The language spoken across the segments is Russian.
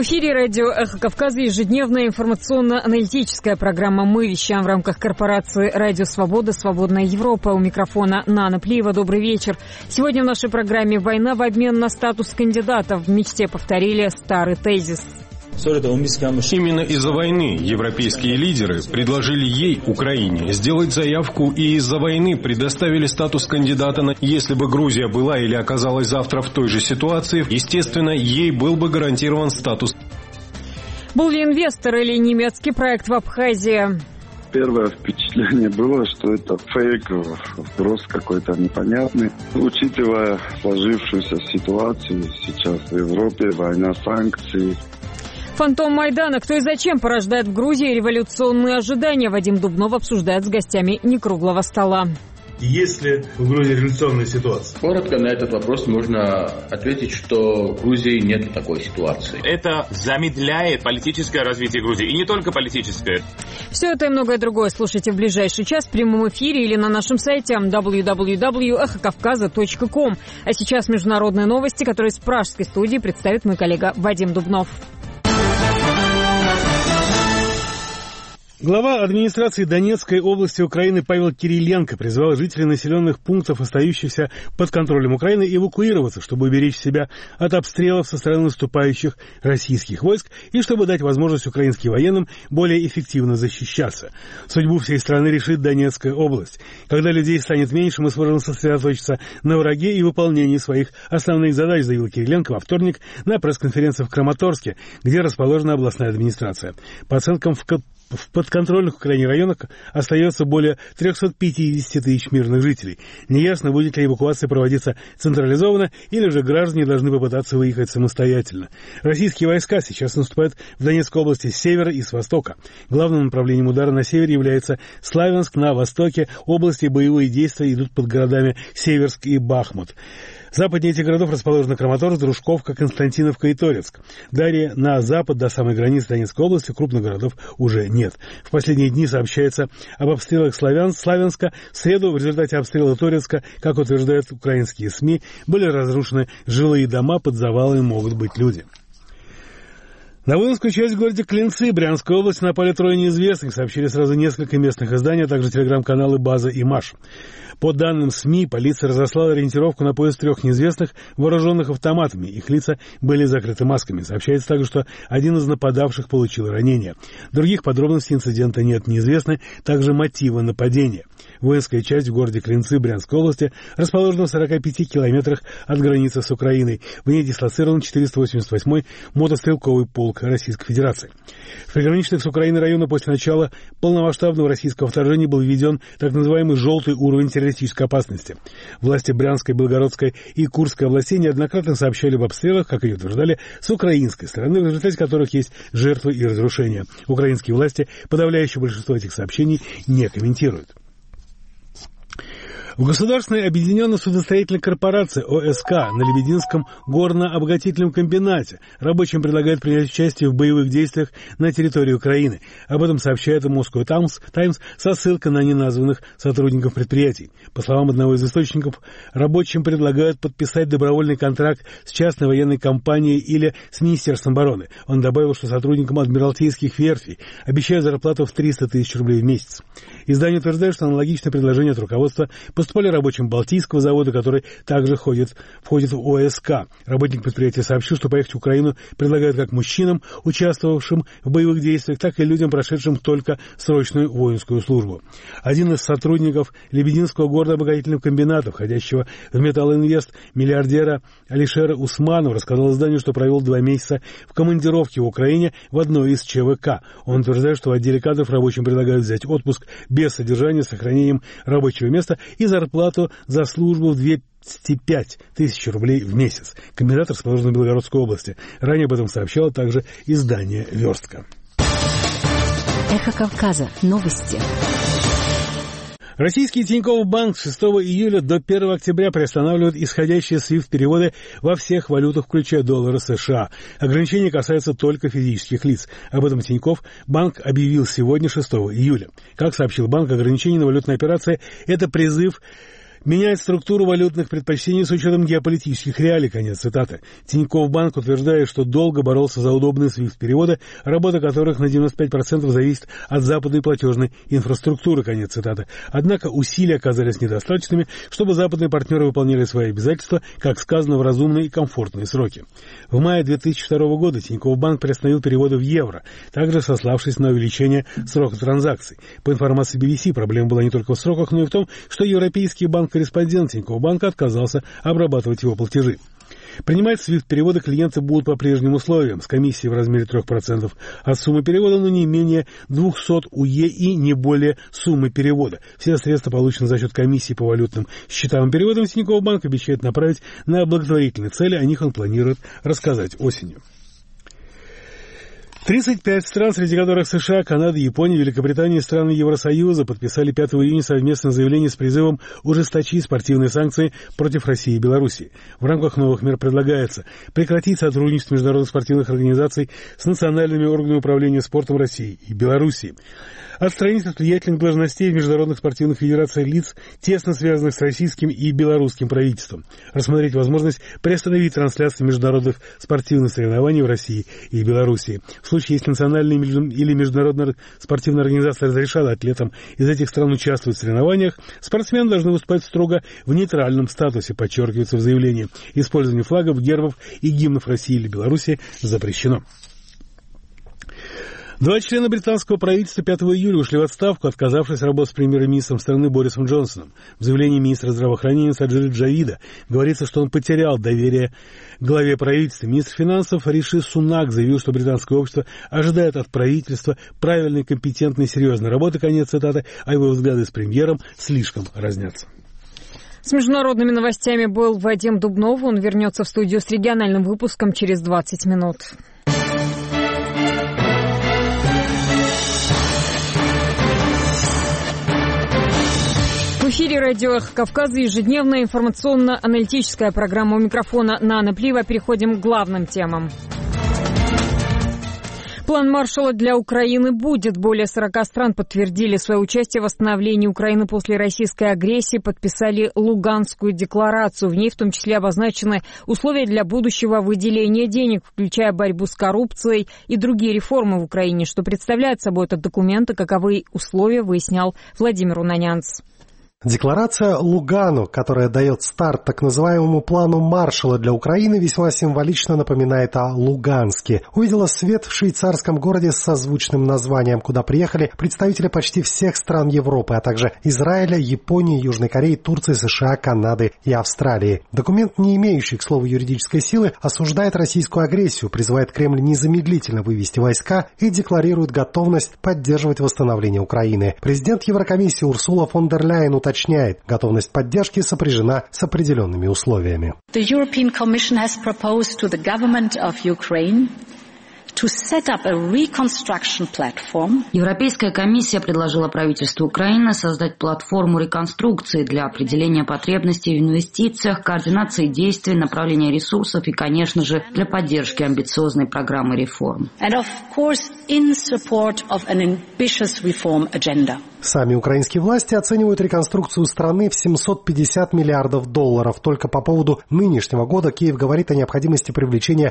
эфире радио «Эхо Кавказа» ежедневная информационно-аналитическая программа. Мы вещаем в рамках корпорации «Радио Свобода», «Свободная Европа». У микрофона Нана Плиева. Добрый вечер. Сегодня в нашей программе «Война в обмен на статус кандидата». В мечте повторили старый тезис. Именно из-за войны европейские лидеры предложили ей, Украине, сделать заявку, и из-за войны предоставили статус кандидата. Если бы Грузия была или оказалась завтра в той же ситуации, естественно, ей был бы гарантирован статус. Был ли инвестор или немецкий проект в Абхазии? Первое впечатление было, что это фейк, вброс какой-то непонятный. Учитывая сложившуюся ситуацию сейчас в Европе, война, санкции. Фантом Майдана. Кто и зачем порождает в Грузии революционные ожидания? Вадим Дубнов обсуждает с гостями некруглого стола. Есть ли в Грузии революционная ситуация? Коротко на этот вопрос можно ответить, что в Грузии нет такой ситуации. Это замедляет политическое развитие Грузии. И не только политическое. Все это и многое другое слушайте в ближайший час в прямом эфире или на нашем сайте www.эхокавказа.ком. А сейчас международные новости, которые с пражской студии представит мой коллега Вадим Дубнов. Глава администрации Донецкой области Украины Павел Кириленко призвал жителей населенных пунктов, остающихся под контролем Украины, эвакуироваться, чтобы уберечь себя от обстрелов со стороны наступающих российских войск и чтобы дать возможность украинским военным более эффективно защищаться. Судьбу всей страны решит Донецкая область. Когда людей станет меньше, мы сможем сосредоточиться на враге и выполнении своих основных задач, заявил Кириленко во вторник на пресс-конференции в Краматорске, где расположена областная администрация. По оценкам в подконтрольных Украине районах остается более 350 тысяч мирных жителей. Неясно, будет ли эвакуация проводиться централизованно, или же граждане должны попытаться выехать самостоятельно. Российские войска сейчас наступают в Донецкой области с севера и с востока. Главным направлением удара на севере является Славянск, на востоке области боевые действия идут под городами Северск и Бахмут. Западнее этих городов расположены Краматорск, Дружковка, Константиновка и Торецк. Далее на запад до самой границы Донецкой области крупных городов уже нет. В последние дни сообщается об обстрелах Славянска. В среду в результате обстрела Торецка, как утверждают украинские СМИ, были разрушены жилые дома, под завалами могут быть люди. На воинскую часть в городе Клинцы Брянской области напали трое неизвестных, сообщили сразу несколько местных изданий, а также телеграм-каналы «База» и «Маш». По данным СМИ, полиция разослала ориентировку на поиск трех неизвестных, вооруженных автоматами. Их лица были закрыты масками. Сообщается также, что один из нападавших получил ранение. Других подробностей инцидента нет, неизвестны также мотивы нападения. Воинская часть в городе Клинцы Брянской области расположена в 45 километрах от границы с Украиной. В ней дислоцирован 488-й мотострелковый полк Российской Федерации. В приграничных с Украиной районах после начала полномасштабного российского вторжения был введен так называемый «желтый уровень террористической опасности». Власти Брянской, Белгородской и Курской областей неоднократно сообщали об обстрелах, как и утверждали, с украинской стороны, в результате которых есть жертвы и разрушения. Украинские власти подавляющее большинство этих сообщений не комментируют. В Государственной объединенной судостроительной корпорации ОСК на Лебединском горно-обогатительном комбинате рабочим предлагают принять участие в боевых действиях на территории Украины. Об этом сообщает Moscow Times со ссылкой на неназванных сотрудников предприятий. По словам одного из источников, рабочим предлагают подписать добровольный контракт с частной военной компанией или с Министерством обороны. Он добавил, что сотрудникам адмиралтейских верфей обещают зарплату в 300 тысяч рублей в месяц. Издание утверждает, что аналогичное предложение от руководства поступали рабочим Балтийского завода, который также входит в ОСК. Работник предприятия сообщил, что поехать в Украину предлагают как мужчинам, участвовавшим в боевых действиях, так и людям, прошедшим только срочную воинскую службу. Один из сотрудников Лебединского горно-обогатительного комбината, входящего в Металлинвест, миллиардера Алишера Усманова, рассказал изданию, что провел 2 месяца в командировке в Украине в одной из ЧВК. Он утверждает, что в отделе кадров рабочим предлагают взять отпуск без содержания, с сохранением рабочего места и зарплату за службу в 205 тысяч рублей в месяц. Комбинат расположен в Белгородской области. Ранее об этом сообщало также издание «Верстка». Эхо Кавказа. Новости. Российский Тинькофф Банк с 6 июля до 1 октября приостанавливает исходящие SWIFT-переводы во всех валютах, включая доллары США. Ограничения касаются только физических лиц. Об этом Тинькофф Банк объявил сегодня, 6 июля. Как сообщил банк, ограничения на валютные операции – это призыв Менять структуру валютных предпочтений с учетом геополитических реалий. Конец цитаты. Тинькофф Банк утверждает, что долго боролся за удобные SWIFT-переводы, работа которых на 95% зависит от западной платежной инфраструктуры. Конец цитаты. Однако усилия оказались недостаточными, чтобы западные партнеры выполняли свои обязательства, как сказано, в разумные и комфортные сроки. В мае 2002 года Тинькофф Банк приостановил переводы в евро, также сославшись на увеличение срока транзакций. По информации BBC, проблема была не только в сроках, но и в том, что европейский банк-корреспондент Тинькофф Банка отказался обрабатывать его платежи. Принимать SWIFT-переводы клиенты будут по прежним условиям, с комиссией в размере 3% от суммы перевода, но не менее 200 УЕ и не более суммы перевода. Все средства получены за счет комиссии по валютным счетам и переводам. Тинькофф Банк обещает направить на благотворительные цели, о них он планирует рассказать осенью. 35 стран, среди которых США, Канада, Япония, Великобритания и страны Евросоюза, подписали 5 июня совместное заявление с призывом ужесточить спортивные санкции против России и Белоруссии. В рамках новых мер предлагается прекратить сотрудничество международных спортивных организаций с национальными органами управления спортом России и Белоруссии, отстранить от влиятельных должностей в международных спортивных федерациях лиц, тесно связанных с российским и белорусским правительством, рассмотреть возможность приостановить трансляции международных спортивных соревнований в России и Белоруссии. В случае, если национальные или международные спортивные организации разрешат атлетам из этих стран участвовать в соревнованиях, спортсмены должны выступать строго в нейтральном статусе, подчеркивается в заявлении. Использование флагов, гербов и гимнов России или Белоруссии запрещено. 2 члена британского правительства 5 июля ушли в отставку, отказавшись работать с премьер-министром страны Борисом Джонсоном. В заявлении министра здравоохранения Саджида Джавида говорится, что он потерял доверие главе правительства. Министр финансов Риши Сунак заявил, что британское общество ожидает от правительства правильной, компетентной и серьезной работы, конец цитаты, а его взгляды с премьером слишком разнятся. С международными новостями был Вадим Дубнов. Он вернется в студию с региональным выпуском через 20 минут. В эфире радио «Эхо Кавказа», ежедневная информационно-аналитическая программа. У микрофона Нана Плива. Переходим к главным темам. План Маршалла для Украины будет. Более 40 стран подтвердили свое участие в восстановлении Украины после российской агрессии, подписали Луганскую декларацию. В ней в том числе обозначены условия для будущего выделения денег, включая борьбу с коррупцией и другие реформы в Украине. Что представляет собой этот документ и каковы условия, выяснял Владимир Унанянц. Декларация Лугано, которая дает старт так называемому плану Маршалла для Украины, весьма символично напоминает о Луганске. Увидела свет в швейцарском городе с созвучным названием, куда приехали представители почти всех стран Европы, а также Израиля, Японии, Южной Кореи, Турции, США, Канады и Австралии. Документ, не имеющий, к слову, юридической силы, осуждает российскую агрессию, призывает Кремль незамедлительно вывести войска и декларирует готовность поддерживать восстановление Украины. Президент Еврокомиссии Урсула фон дер Ляйен уточняет, готовность поддержки сопряжена с определенными условиями. The European Commission has proposed to the government of Ukraine to set up a reconstruction platform. Европейская комиссия предложила правительству Украины создать платформу реконструкции для определения потребностей в инвестициях, координации действий, направления ресурсов и, конечно же, для поддержки амбициозной программы реформ. And of course, in support of an ambitious reform agenda. Сами украинские власти оценивают реконструкцию страны в $750 миллиардов. Только по поводу нынешнего года Киев говорит о необходимости привлечения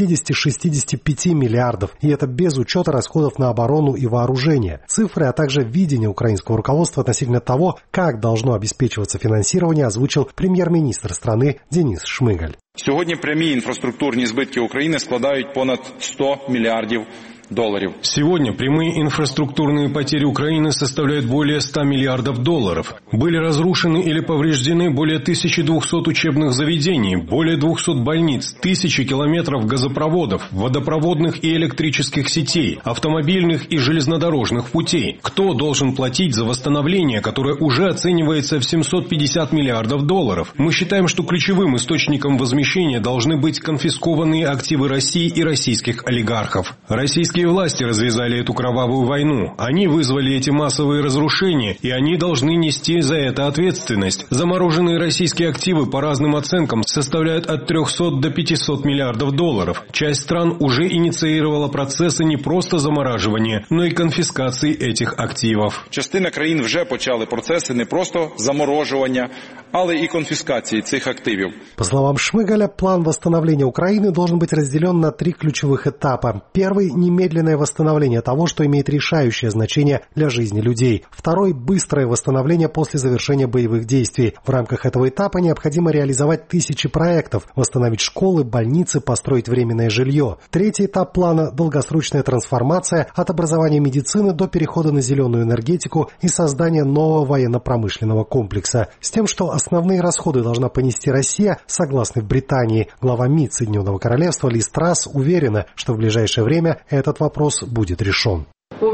60-65 миллиардов. И это без учета расходов на оборону и вооружение. Цифры, а также видение украинского руководства относительно того, как должно обеспечиваться финансирование, озвучил прем'єр-міністр страны Денис Шмигаль. Сьогодні прямі інфраструктурні збитки України складають понад $100 миллиардов. Сегодня прямые инфраструктурные потери Украины составляют более $100 миллиардов. Были разрушены или повреждены более 1200 учебных заведений, более 200 больниц, тысячи километров газопроводов, водопроводных и электрических сетей, автомобильных и железнодорожных путей. Кто должен платить за восстановление, которое уже оценивается в $750 миллиардов? Мы считаем, что ключевым источником возмещения должны быть конфискованные активы России и российских олигархов. Российские власти развязали эту кровавую войну. Они вызвали эти массовые разрушения, и они должны нести за это ответственность. Замороженные российские активы по разным оценкам составляют от 300 до 500 миллиардов долларов. Часть стран уже инициировала процессы не просто замораживания, но и конфискации этих активов. Частина країн вже почали процеси не просто заморожування, але і конфіскації цих активів. По словам Шмыгаля, план восстановления Украины должен быть разделен на 3 ключевых этапа. Первый – немедленное восстановление того, что имеет решающее значение для жизни людей. Второй – быстрое восстановление после завершения боевых действий. В рамках этого этапа необходимо реализовать тысячи проектов, восстановить школы, больницы, построить временное жилье. Третий этап плана – долгосрочная трансформация от образования медицины до перехода на зеленую энергетику и создания нового военно-промышленного комплекса. С тем, что основные расходы должна понести Россия, согласны в Британии. Глава МИД Соединенного Королевства Лиз Трасс уверена, что в ближайшее время этот вопрос будет решен.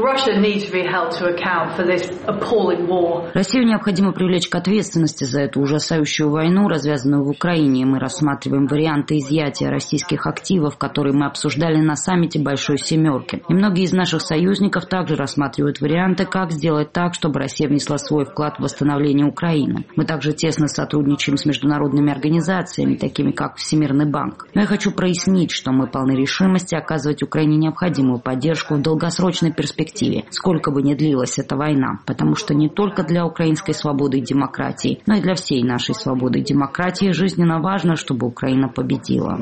Россию необходимо привлечь к ответственности за эту ужасающую войну, развязанную в Украине. Мы рассматриваем варианты изъятия российских активов, которые мы обсуждали на саммите Большой Семерки. И многие из наших союзников также рассматривают варианты, как сделать так, чтобы Россия внесла свой вклад в восстановление Украины. Мы также тесно сотрудничаем с международными организациями, такими как Всемирный банк. Но я хочу прояснить, что мы полны решимости оказывать Украине необходимую поддержку в долгосрочной перспективе, сколько бы ни длилась эта война, потому что не только для украинской свободы и демократии, но и для всей нашей свободы и демократии жизненно важно, чтобы Украина победила.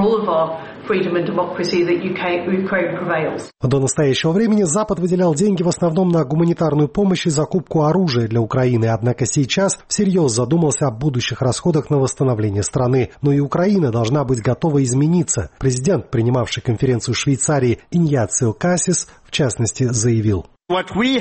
До настоящего времени Запад выделял деньги в основном на гуманитарную помощь и закупку оружия для Украины, однако сейчас всерьез задумался о будущих расходах на восстановление страны. Но и Украина должна быть готова измениться. Президент, принимавший конференцию в Швейцарии Иньяцио Кассис, в частности, заявил: То,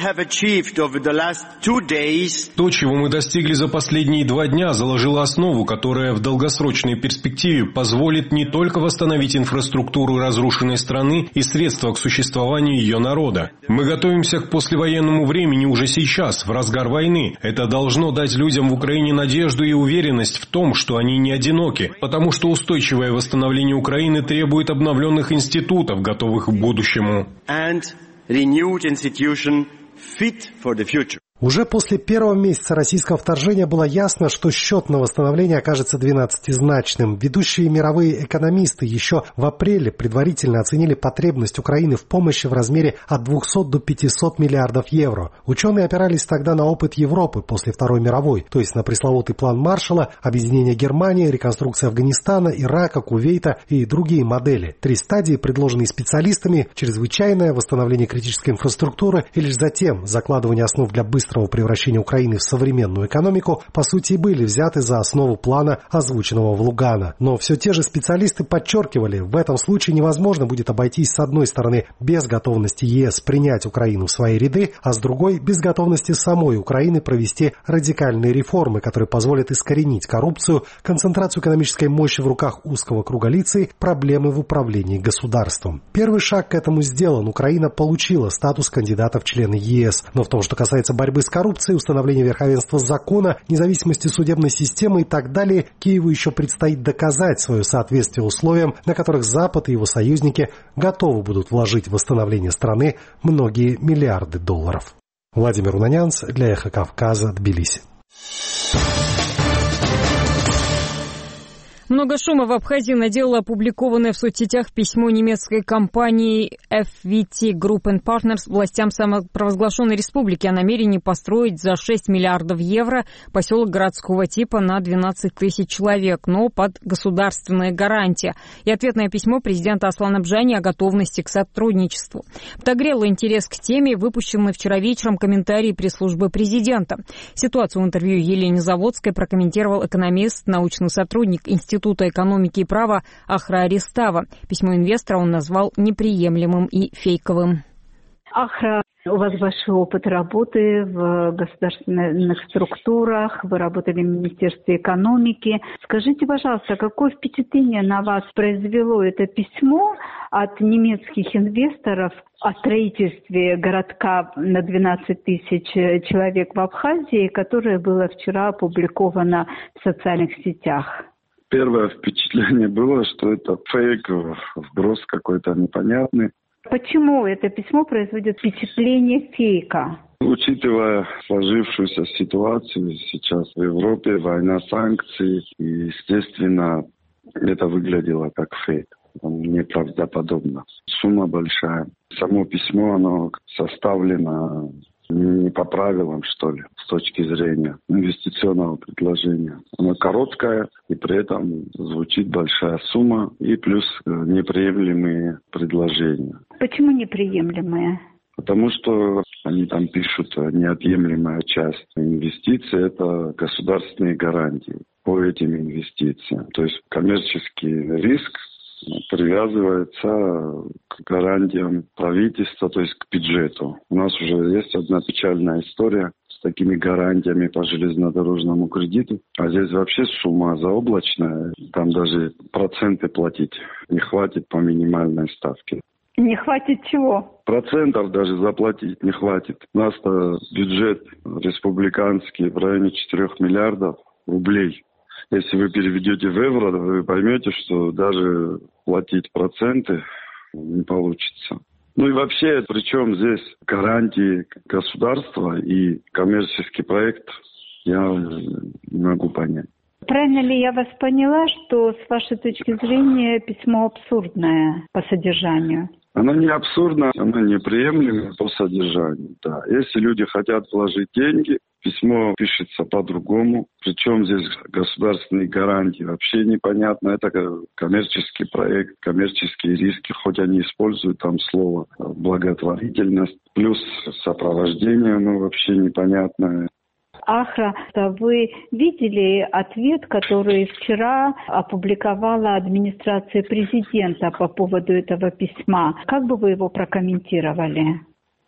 чего мы достигли за последние 2 дня, заложило основу, которая в долгосрочной перспективе позволит не только восстановить инфраструктуру разрушенной страны и средства к существованию ее народа. Мы готовимся к послевоенному времени уже сейчас, в разгар войны. Это должно дать людям в Украине надежду и уверенность в том, что они не одиноки, потому что устойчивое восстановление Украины требует обновленных институтов, готовых к будущему. Renewed institution fit for the future. Уже после первого месяца российского вторжения было ясно, что счет на восстановление окажется 12-значным. Ведущие мировые экономисты еще в апреле предварительно оценили потребность Украины в помощи в размере от 200 до 500 миллиардов евро. Ученые опирались тогда на опыт Европы после Второй мировой, то есть на пресловутый план Маршалла, объединение Германии, реконструкция Афганистана, Ирака, Кувейта и другие модели. 3 стадии, предложенные специалистами: чрезвычайное, восстановление критической инфраструктуры и лишь затем закладывание основ для быстрого превращения Украины в современную экономику, по сути, и были взяты за основу плана, озвученного в Лугано. Но все те же специалисты подчеркивали, в этом случае невозможно будет обойтись с одной стороны без готовности ЕС принять Украину в свои ряды, а с другой без готовности самой Украины провести радикальные реформы, которые позволят искоренить коррупцию, концентрацию экономической мощи в руках узкого круга лиц и проблемы в управлении государством. Первый шаг к этому сделан. Украина получила статус кандидата в члены ЕС. Но в том, что касается борьбы с коррупцией, установления верховенства закона, независимости судебной системы и так далее, Киеву еще предстоит доказать свое соответствие условиям, на которых Запад и его союзники готовы будут вложить в восстановление страны многие миллиарды долларов. Владимир Унанянц для Эхо Кавказа, Тбилиси. Много шума в Абхазии наделало опубликованное в соцсетях письмо немецкой компании FVT Group & Partners властям самопровозглашенной республики о намерении построить за 6 миллиардов евро поселок городского типа на 12 тысяч человек, но под государственные гарантии. И ответное письмо президента Аслана Бжани о готовности к сотрудничеству. Подогрело интерес к теме выпущенный вчера вечером комментарий пресс-службы президента. Ситуацию в интервью Елене Заводской прокомментировал экономист, научный сотрудник Института экономики и права Ахра Аристава. Письмо инвестора он назвал неприемлемым и фейковым. Ахра, у вас большой опыт работы в государственных структурах, вы работали в Министерстве экономики. Скажите, пожалуйста, какое впечатление на вас произвело это письмо от немецких инвесторов о строительстве городка на 12 тысяч человек в Абхазии, которое было вчера опубликовано в социальных сетях? Первое впечатление было, что это фейк, вброс какой-то непонятный. Почему это письмо производит впечатление фейка? Учитывая сложившуюся ситуацию сейчас в Европе, война, санкции, и, естественно, это выглядело как фейк. Неправдоподобно. Сумма большая. Само письмо, оно составлено не по правилам, что ли, с точки зрения инвестиционного предложения. Она короткая, и при этом звучит большая сумма, и плюс неприемлемые предложения. Почему неприемлемые? Потому что они там пишут, неотъемлемая часть инвестиций – это государственные гарантии по этим инвестициям. То есть коммерческий риск привязывается к гарантиям правительства, то есть к бюджету. У нас уже есть одна печальная история с такими гарантиями по железнодорожному кредиту. А здесь вообще сумма заоблачная. Там даже проценты платить не хватит по минимальной ставке. Не хватит чего? Процентов даже заплатить не хватит. У нас-то бюджет республиканский в районе 4 миллиардов рублей. Если вы переведете в евро, вы поймете, что даже платить проценты не получится. Ну и вообще, причем здесь гарантии государства и коммерческий проект, я не могу понять. Правильно ли я вас поняла, что с вашей точки зрения письмо абсурдное по содержанию? Оно не абсурдно, оно неприемлемо по содержанию. Да. Если люди хотят вложить деньги, письмо пишется по-другому. Причем здесь государственные гарантии вообще непонятно. Это коммерческий проект, коммерческие риски, хоть они используют там слово благотворительность. Плюс сопровождение, вообще непонятное. Ахра, вы видели ответ, который вчера опубликовала администрация президента по поводу этого письма? Как бы вы его прокомментировали?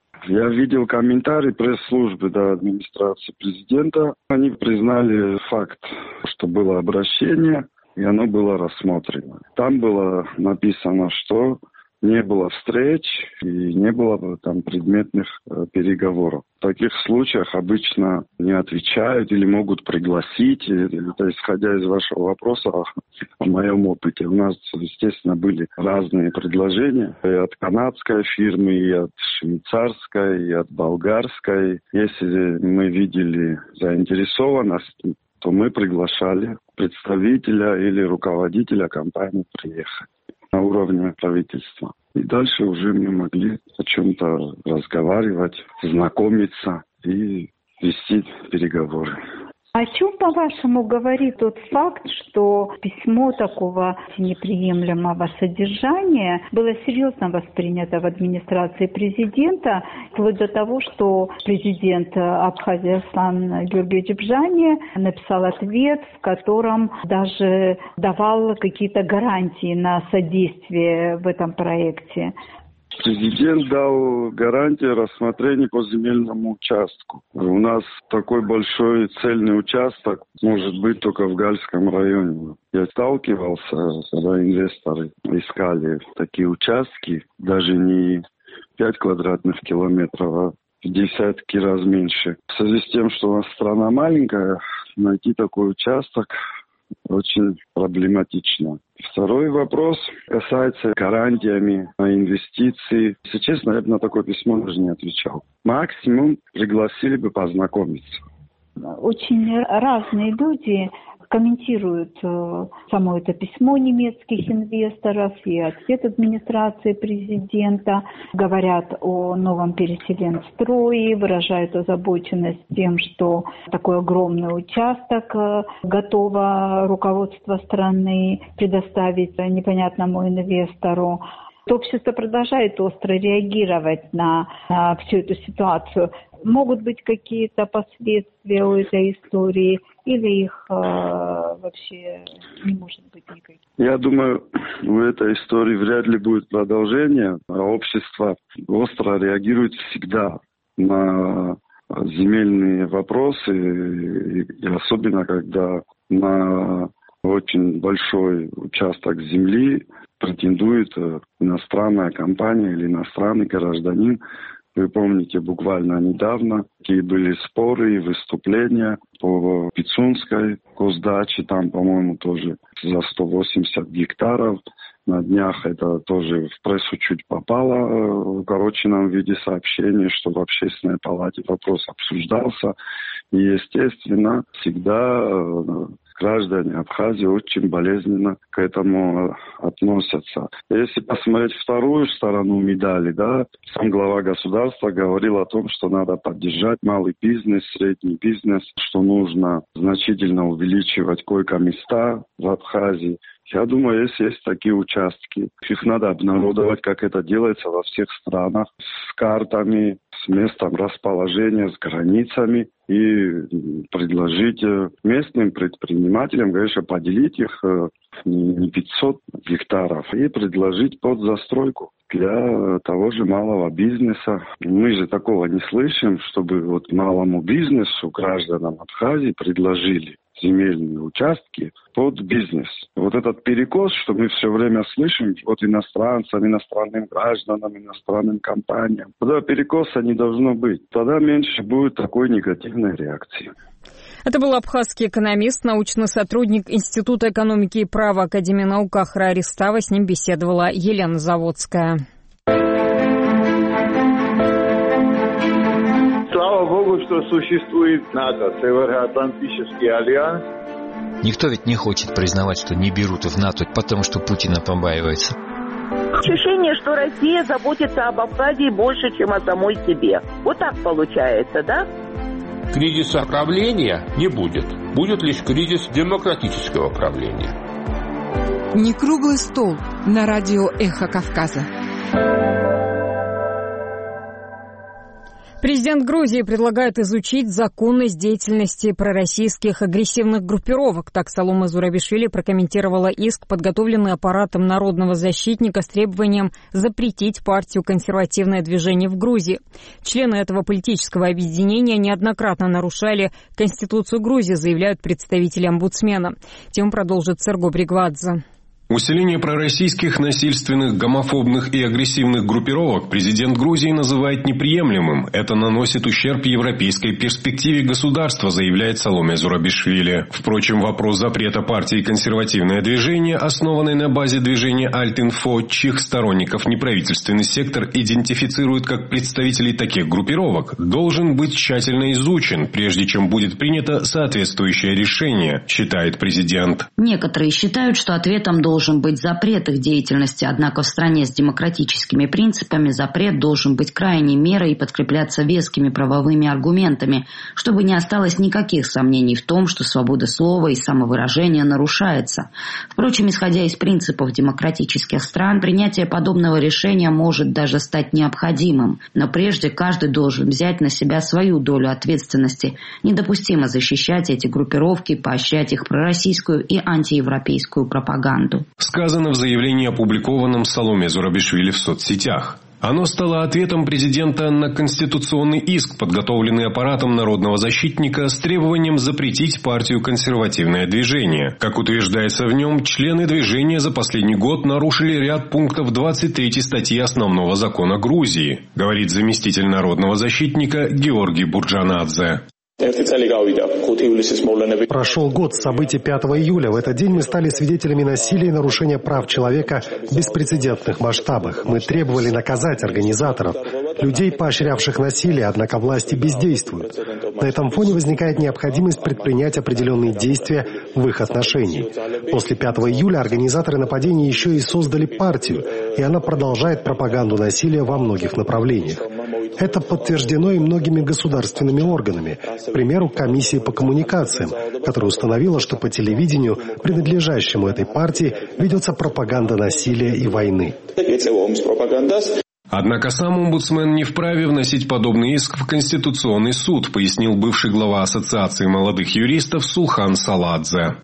Я видел комментарий пресс-службы администрации президента. Они признали факт, что было обращение, и оно было рассмотрено. Там было написано, что не было встреч и не было там предметных переговоров. В таких случаях обычно не отвечают или могут пригласить. Это исходя из вашего вопроса о моем опыте. У нас, естественно, были разные предложения и от канадской фирмы, и от швейцарской, и от болгарской. Если мы видели заинтересованность, то мы приглашали представителя или руководителя компании приехать на уровне правительства. И дальше уже мы могли о чем-то разговаривать, знакомиться и вести переговоры. О чем, по-вашему, говорит тот факт, что письмо такого неприемлемого содержания было серьезно воспринято в администрации президента, вплоть до того, что президент Абхазии Аслан Георгиевич Бжани написал ответ, в котором даже давал какие-то гарантии на содействие в этом проекте? Президент дал гарантии рассмотрения по земельному участку. У нас такой большой цельный участок может быть только в Гальском районе. Я сталкивался, когда инвесторы искали такие участки, даже не 5 квадратных километров, а в десятки раз меньше. В связи с тем, что у нас страна маленькая, найти такой участок очень проблематично. Второй вопрос касается гарантиями на инвестиции. Если честно, я бы на такое письмо даже не отвечал. Максимум пригласили бы познакомиться. Очень разные люди комментируют само это письмо немецких инвесторов и ответ администрации президента. Говорят о новом переселенстрое, выражают озабоченность тем, что такой огромный участок готово руководство страны предоставить непонятному инвестору. Общество продолжает остро реагировать на всю эту ситуацию. Могут быть какие-то последствия у этой истории или их вообще не может быть никаких? Я думаю, у этой истории вряд ли будет продолжение. Общество остро реагирует всегда на земельные вопросы, и особенно когда на очень большой участок земли претендует иностранная компания или иностранный гражданин. Вы помните, буквально недавно какие были споры и выступления по Пицунской госдаче. Там, по-моему, тоже за 180 гектаров. На днях это тоже в прессу чуть попало в укороченном виде сообщения, что в Общественной палате вопрос обсуждался. И, естественно, всегда граждане Абхазии очень болезненно к этому относятся. Если посмотреть вторую сторону медали, да, сам глава государства говорил о том, что надо поддержать малый бизнес, средний бизнес, что нужно значительно увеличивать койко-места в Абхазии. Я думаю, если есть такие участки, их надо обнародовать, как это делается во всех странах, с картами, с местом расположения, с границами, и предложить местным предпринимателям, конечно, поделить их не 500 гектаров и предложить под застройку для того же малого бизнеса. Мы же такого не слышим, чтобы вот малому бизнесу, гражданам Абхазии предложили земельные участки под бизнес. Вот этот перекос, что мы все время слышим от иностранцам, иностранным гражданам, иностранным компаниям, тогда перекоса не должно быть. Тогда меньше будет такой негативной реакции. Это был абхазский экономист, научный сотрудник Института экономики и права Академии наук Ахра Аристава. С ним беседовала Елена Заводская. Слава Богу, что существует НАТО, Североатлантический альянс. Никто ведь не хочет признавать, что не берут в НАТО, потому что Путина побаивается. Ощущение, что Россия заботится об Абхазии больше, чем о самой себе. Вот так получается, да? Кризиса правления не будет. Будет лишь кризис демократического правления. Не круглый стол на радио «Эхо Кавказа». Президент Грузии предлагает изучить законность деятельности пророссийских агрессивных группировок. Так Саломе Зурабишвили прокомментировала иск, подготовленный аппаратом народного защитника с требованием запретить партию «Консервативное движение» в Грузии. Члены этого политического объединения неоднократно нарушали Конституцию Грузии, заявляют представители омбудсмена. Тему продолжит Серго Бригвадзе. Усиление пророссийских, насильственных, гомофобных и агрессивных группировок президент Грузии называет неприемлемым. Это наносит ущерб европейской перспективе государства, заявляет Саломе Зурабишвили. Впрочем, вопрос запрета партии «Консервативное движение», основанной на базе движения Альт-Инфо, чьих сторонников неправительственный сектор идентифицирует как представителей таких группировок, должен быть тщательно изучен, прежде чем будет принято соответствующее решение, считает президент. Некоторые считают, что ответом должен быть запрет их деятельности, однако в стране с демократическими принципами запрет должен быть крайней мерой и подкрепляться вескими правовыми аргументами, чтобы не осталось никаких сомнений в том, что свобода слова и самовыражения нарушается. Впрочем, исходя из принципов демократических стран, принятие подобного решения может даже стать необходимым. Но прежде каждый должен взять на себя свою долю ответственности. Недопустимо защищать эти группировки, поощрять их пророссийскую и антиевропейскую пропаганду. Сказано в заявлении, опубликованном Саломе Зурабишвили в соцсетях. Оно стало ответом президента на конституционный иск, подготовленный аппаратом народного защитника с требованием запретить партию «Консервативное движение». Как утверждается в нем, члены движения за последний год нарушили ряд пунктов 23 статьи Основного закона Грузии, говорит заместитель народного защитника Георгий Бурджанадзе. Прошел год с событий 5 июля. В этот день мы стали свидетелями насилия и нарушения прав человека в беспрецедентных масштабах. Мы требовали наказать организаторов, людей, поощрявших насилие, однако власти бездействуют. На этом фоне возникает необходимость предпринять определенные действия в их отношении. После 5 июля организаторы нападений еще и создали партию, и она продолжает пропаганду насилия во многих направлениях. Это подтверждено и многими государственными органами. К примеру, комиссией по коммуникациям, которая установила, что по телевидению, принадлежащему этой партии, ведется пропаганда насилия и войны. Однако сам омбудсмен не вправе вносить подобный иск в Конституционный суд, пояснил бывший глава Ассоциации молодых юристов Сулхан Саладзе.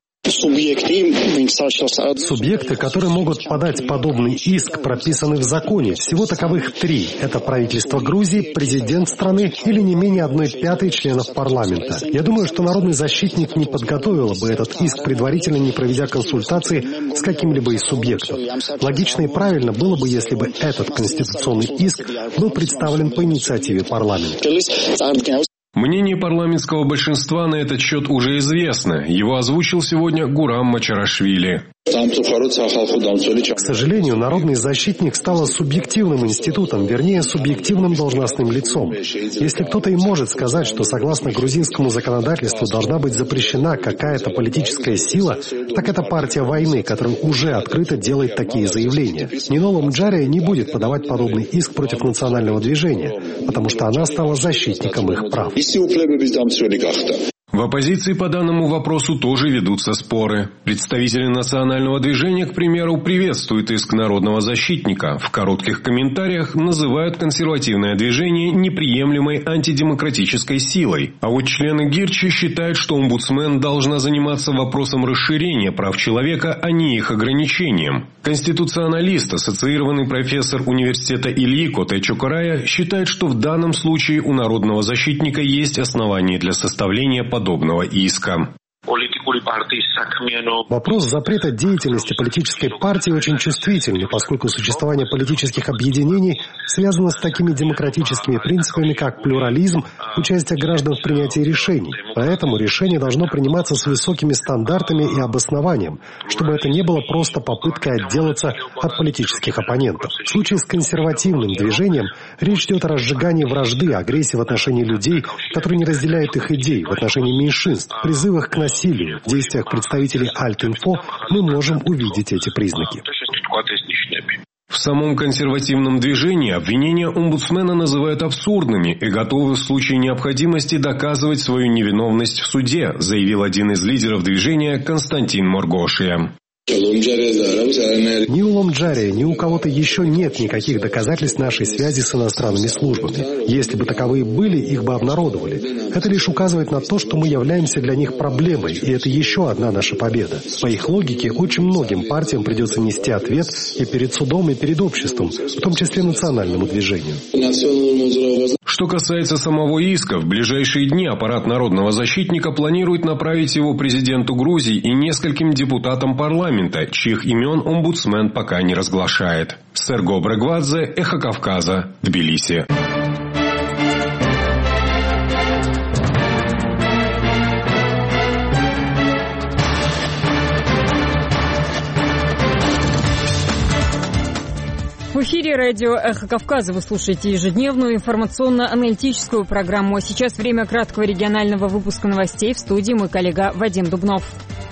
Субъекты, которые могут подать подобный иск, прописаны в законе. Всего таковых 3. Это правительство Грузии, президент страны или не менее 1/5 членов парламента. Я думаю, что народный защитник не подготовил бы этот иск, предварительно не проведя консультации с каким-либо из субъектов. Логично и правильно было бы, если бы этот конституционный иск был представлен по инициативе парламента. Мнение парламентского большинства на этот счет уже известно. Его озвучил сегодня Гурам Мачарашвили. К сожалению, народный защитник стал субъективным институтом, вернее, субъективным должностным лицом. Если кто-то и может сказать, что согласно грузинскому законодательству должна быть запрещена какая-то политическая сила, так это партия войны, которая уже открыто делает такие заявления. Нинола Мджария не будет подавать подобный иск против национального движения, потому что она стала защитником их прав. В оппозиции по данному вопросу тоже ведутся споры. Представители национального движения, к примеру, приветствуют иск народного защитника. В коротких комментариях называют консервативное движение неприемлемой антидемократической силой. А вот члены Гирчи считают, что омбудсмен должна заниматься вопросом расширения прав человека, а не их ограничением. Конституционалист, ассоциированный профессор университета Ильи Коте Чокорая, считает, что в данном случае у народного защитника есть основания для составления подобного иска. Вопрос запрета деятельности политической партии очень чувствительный, поскольку существование политических объединений связано с такими демократическими принципами, как плюрализм, участие граждан в принятии решений. Поэтому решение должно приниматься с высокими стандартами и обоснованием, чтобы это не было просто попыткой отделаться от политических оппонентов. В случае с консервативным движением речь идет о разжигании вражды, агрессии в отношении людей, которые не разделяют их идей, в отношении меньшинств, призывах к насилию. В действиях представителей Альт-Инфо мы можем увидеть эти признаки. В самом консервативном движении обвинения омбудсмена называют абсурдными и готовы в случае необходимости доказывать свою невиновность в суде, заявил один из лидеров движения Константин Моргошия. Ни у Ломджария, ни у кого-то еще нет никаких доказательств нашей связи с иностранными службами. Если бы таковые были, их бы обнародовали. Это лишь указывает на то, что мы являемся для них проблемой, и это еще одна наша победа. По их логике, очень многим партиям придется нести ответ и перед судом, и перед обществом, в том числе национальному движению. Что касается самого иска, в ближайшие дни аппарат народного защитника планирует направить его президенту Грузии и нескольким депутатам парламента, чьих имен омбудсмен пока не разглашает. Серго Брагвадзе, Эхо Кавказа, Тбилиси. В эфире радио «Эхо Кавказа» вы слушаете ежедневную информационно-аналитическую программу. А сейчас время краткого регионального выпуска новостей. В студии мой коллега Вадим Дубнов.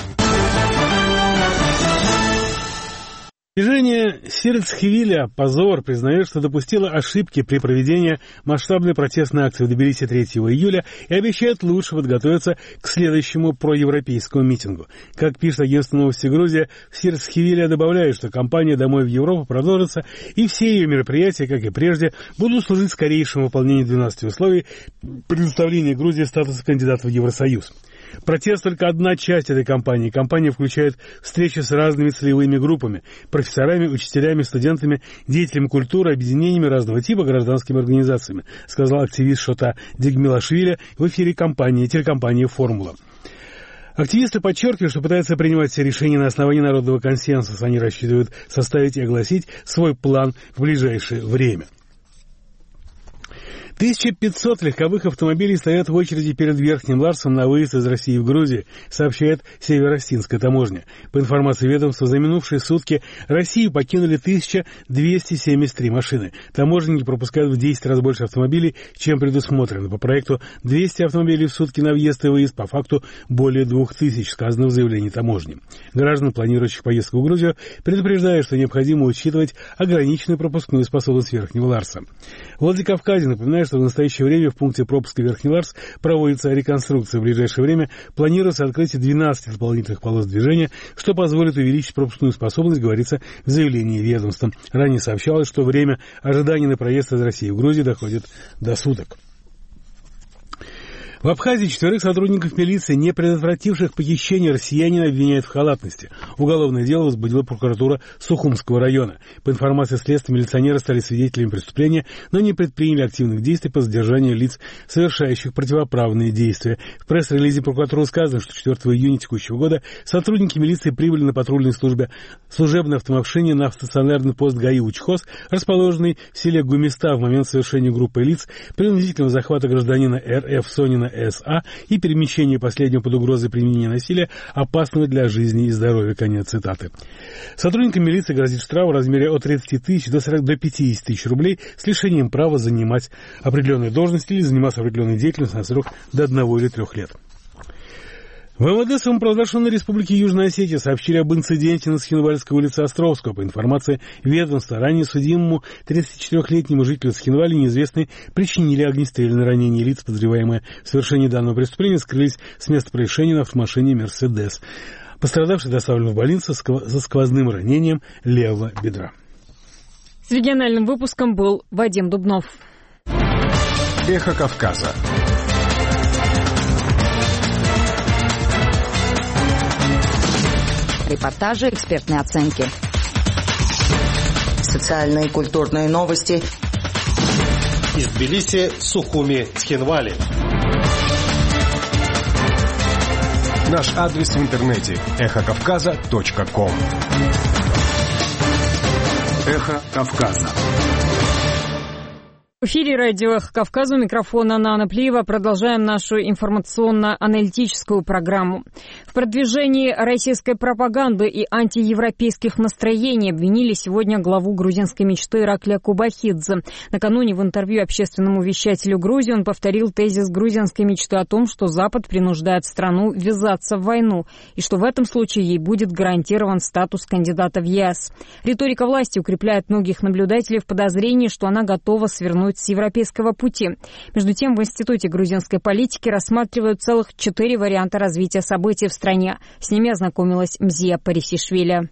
Движение Сирцхевиля «Позор» признает, что допустило ошибки при проведении масштабной протестной акции в Тбилиси 3 июля и обещает лучше подготовиться к следующему проевропейскому митингу. Как пишет агентство «Новости Грузия», в Сирцхевиле добавляют, что кампания «Домой в Европу» продолжится, и все ее мероприятия, как и прежде, будут служить скорейшему выполнению 12 условий предоставления Грузии статуса кандидата в Евросоюз. Протест — только одна часть этой кампании. Кампания включает встречи с разными целевыми группами – профессорами, учителями, студентами, деятелями культуры, объединениями разного типа, гражданскими организациями, сказал активист Шота Дигмилашвили в эфире телекомпании «Формула». Активисты подчеркивают, что пытаются принимать все решения на основании народного консенсуса. Они рассчитывают составить и огласить свой план в ближайшее время. 1500 легковых автомобилей стоят в очереди перед Верхним Ларсом на выезд из России в Грузию, сообщает Северо-Остинская таможня. По информации ведомства, за минувшие сутки Россию покинули 1273 машины. Таможенники пропускают в 10 раз больше автомобилей, чем предусмотрено. По проекту 200 автомобилей в сутки на въезд и выезд, по факту более 2000, сказано в заявлении таможни. Граждан, планирующих поездку в Грузию, предупреждают, что необходимо учитывать ограниченную пропускную способность Верхнего Ларса. В Владикавказе напоминает, что в настоящее время в пункте пропуска Верхний Ларс проводится реконструкция. В ближайшее время планируется открытие 12 дополнительных полос движения, что позволит увеличить пропускную способность, говорится в заявлении ведомства. Ранее сообщалось, что время ожидания на проезд из России в Грузию доходит до суток. В Абхазии 4 сотрудников милиции, не предотвративших похищение россиянина, обвиняют в халатности. Уголовное дело возбудила прокуратура Сухумского района. По информации следствия, милиционеры стали свидетелями преступления, но не предприняли активных действий по задержанию лиц, совершающих противоправные действия. В пресс-релизе прокуратуры сказано, что 4 июня текущего года сотрудники милиции прибыли на патрульной служебной автомашине на стационарный пост ГАИ Учхоз, расположенный в селе Гумиста, в момент совершения группой лиц принудительного захвата гражданина РФ Сонина СА и перемещение последнего под угрозой применения насилия, опасного для жизни и здоровья. Конец Конец цитаты. Сотрудникам милиции грозит штраф в размере от 30 тысяч до 50 тысяч рублей с лишением права занимать определенные должности или заниматься определенной деятельностью на срок до 1 или 3 лет. В МВД самопровозглашенной Республики Южная Осетия сообщили об инциденте на Цхинвальской улице Островского. По информации ведомства, ранее судимому 34-летнему жителю Цхинвали неизвестные причинили огнестрельное ранение. Лица, подозреваемые в совершении данного преступления, скрылись с места происшествия на автомашине «Мерседес». Пострадавший доставлен в больницу со сквозным ранением левого бедра. С региональным выпуском был Вадим Дубнов. Эхо Кавказа. Репортажи, экспертные оценки. Социальные и культурные новости. Из Тбилиси, Сухуми, Цхинвали. Наш адрес в интернете эхокавказа.ком. Эхо Кавказа. В эфире радио «Эхо Кавказа», у микрофона Нана Плиева. Продолжаем нашу информационно-аналитическую программу. В продвижении российской пропаганды и антиевропейских настроений обвинили сегодня главу грузинской мечты Ираклия Кубахидзе. Накануне в интервью общественному вещателю Грузии он повторил тезис грузинской мечты о том, что Запад принуждает страну ввязаться в войну, и что в этом случае ей будет гарантирован статус кандидата в ЕС. Риторика власти укрепляет многих наблюдателей в подозрении, что она готова свернуть с европейского пути. Между тем, в Институте грузинской политики рассматривают целых 4 варианта развития событий в стране. С ними ознакомилась Мзия Парисишвили.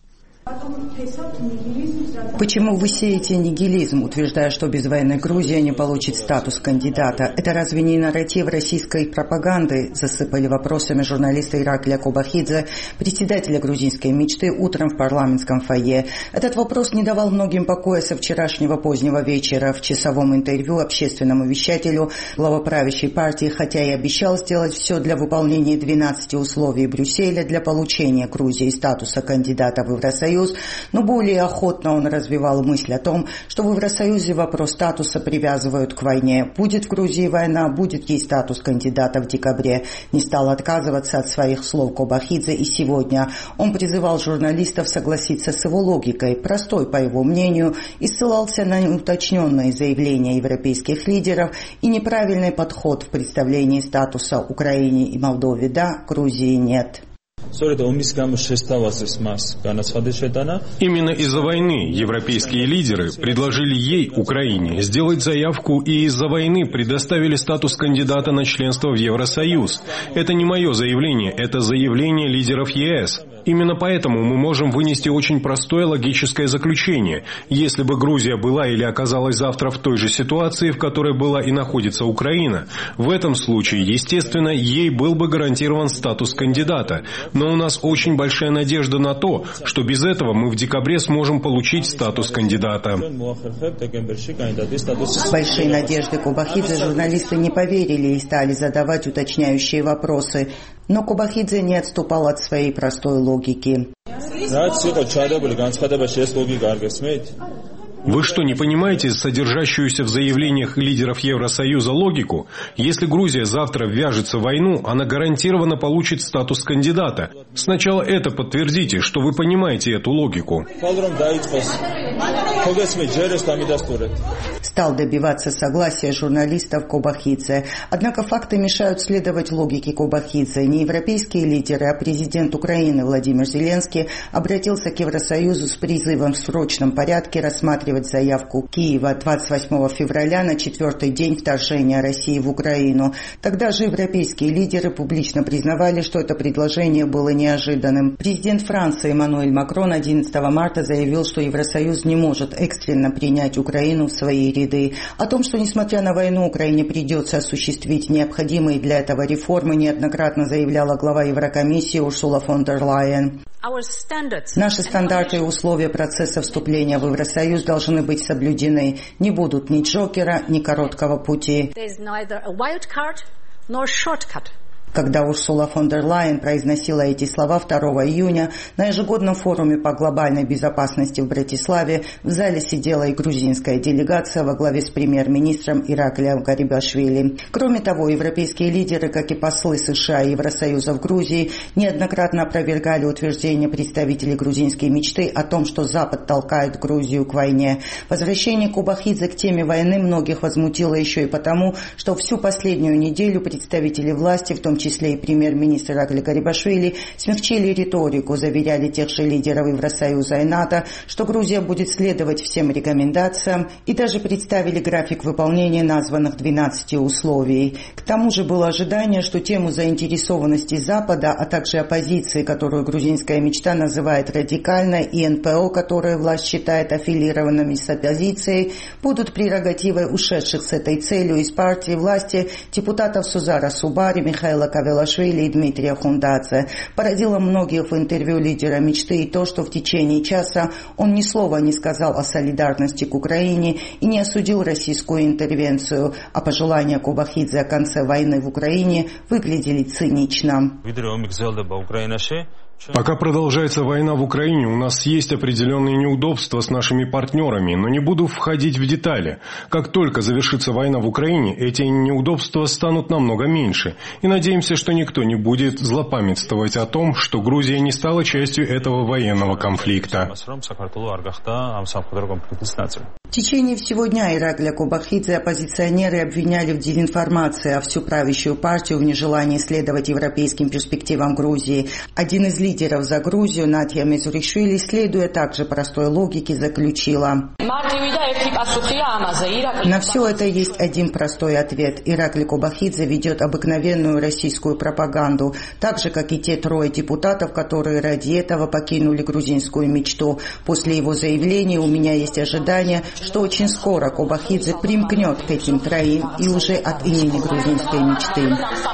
Почему вы сеете нигилизм, утверждая, что без войны Грузия не получит статус кандидата? Это разве не нарратив российской пропаганды? Засыпали вопросами журналиста Ираклия Кубахидзе, председателя грузинской мечты, утром в парламентском фойе. Этот вопрос не давал многим покоя со вчерашнего позднего вечера. В часовом интервью общественному вещателю глава правящей партии, хотя и обещал сделать все для выполнения 12 условий Брюсселя для получения Грузии статуса кандидата в Евросоюз, но более охотно он развивал мысль о том, что в Евросоюзе вопрос статуса привязывают к войне. Будет в Грузии война, будет ей статус кандидата в декабре. Не стал отказываться от своих слов Кубахидзе и сегодня. Он призывал журналистов согласиться с его логикой, простой, по его мнению, и ссылался на неуточненные заявления европейских лидеров и неправильный подход в представлении статуса Украине и Молдове да, Грузии нет. Именно из-за войны европейские лидеры предложили ей, Украине, сделать заявку и из-за войны предоставили статус кандидата на членство в Евросоюз. Это не мое заявление, это заявление лидеров ЕС. Именно поэтому мы можем вынести очень простое логическое заключение. Если бы Грузия была или оказалась завтра в той же ситуации, в которой была и находится Украина, в этом случае, естественно, ей был бы гарантирован статус кандидата. Но у нас очень большая надежда на то, что без этого мы в декабре сможем получить статус кандидата. С большой надеждой Кубахидзе журналисты не поверили и стали задавать уточняющие вопросы. Но Кубахидзе не отступал от своей простой логики. Вы что, не понимаете содержащуюся в заявлениях лидеров Евросоюза логику? Если Грузия завтра ввяжется в войну, она гарантированно получит статус кандидата. Сначала это подтвердите, что вы понимаете эту логику. Стал добиваться согласия журналистов Кубахидзе. Однако факты мешают следовать логике Кубахидзе. Не европейские лидеры, а президент Украины Владимир Зеленский обратился к Евросоюзу с призывом в срочном порядке рассматривать заявку Киева 28 февраля на 4-й день вторжения России в Украину. Тогда же европейские лидеры публично признавали, что это предложение было неожиданным. Президент Франции Эммануэль Макрон 11 марта заявил, что Евросоюз не может экстренно принять Украину в свои ряды. О том, что несмотря на войну Украине придется осуществить необходимые для этого реформы, неоднократно заявляла глава Еврокомиссии Урсула фон дер Лайен. Наши стандарты и условия процесса вступления в Евросоюз должны быть соблюдены. Не будут ни джокера, ни короткого пути. Когда Урсула фон дер Лайен произносила эти слова 2 июня на ежегодном форуме по глобальной безопасности в Братиславе, в зале сидела и грузинская делегация во главе с премьер-министром Ираклием Гарибашвили. Кроме того, европейские лидеры, как и послы США и Евросоюза в Грузии, неоднократно опровергали утверждения представителей грузинской мечты о том, что Запад толкает Грузию к войне. Возвращение Кобахидзе к теме войны многих возмутило еще и потому, что всю последнюю неделю представители власти, в том числе и премьер-министр Ираклий Гарибашвили, смягчили риторику, заверяли тех же лидеров Евросоюза и НАТО, что Грузия будет следовать всем рекомендациям, и даже представили график выполнения названных 12 условий. К тому же было ожидание, что тему заинтересованности Запада, а также оппозиции, которую грузинская мечта называет радикальной, и НПО, которые власть считает аффилированными с оппозицией, будут прерогативой ушедших с этой целью из партии власти депутатов Сузара Субари, Михаила Кавелашвили и Дмитрия Хундадзе. Поразило многих в интервью лидера мечты и то, что в течение часа он ни слова не сказал о солидарности к Украине и не осудил российскую интервенцию, а пожелания Кобахидзе о конце войны в Украине выглядели цинично. Пока продолжается война в Украине, у нас есть определенные неудобства с нашими партнерами, но не буду входить в детали. Как только завершится война в Украине, эти неудобства станут намного меньше. И надеемся, что никто не будет злопамятствовать о том, что Грузия не стала частью этого военного конфликта. В течение всего дня Ираклия Кобахидзе оппозиционеры обвиняли в дезинформации, а всю правящую партию в нежелании следовать европейским перспективам Грузии. Один из лидеров за Грузию, Натья Мезуришвили, следуя также простой логике, заключила: на все это есть один простой ответ. Ираклий Кобахидзе ведет обыкновенную российскую пропаганду, так же, как и те 3 депутатов, которые ради этого покинули грузинскую мечту. После его заявления у меня есть ожидание, что очень скоро Кобахидзе примкнет к этим 3 и уже от имени грузинской мечты.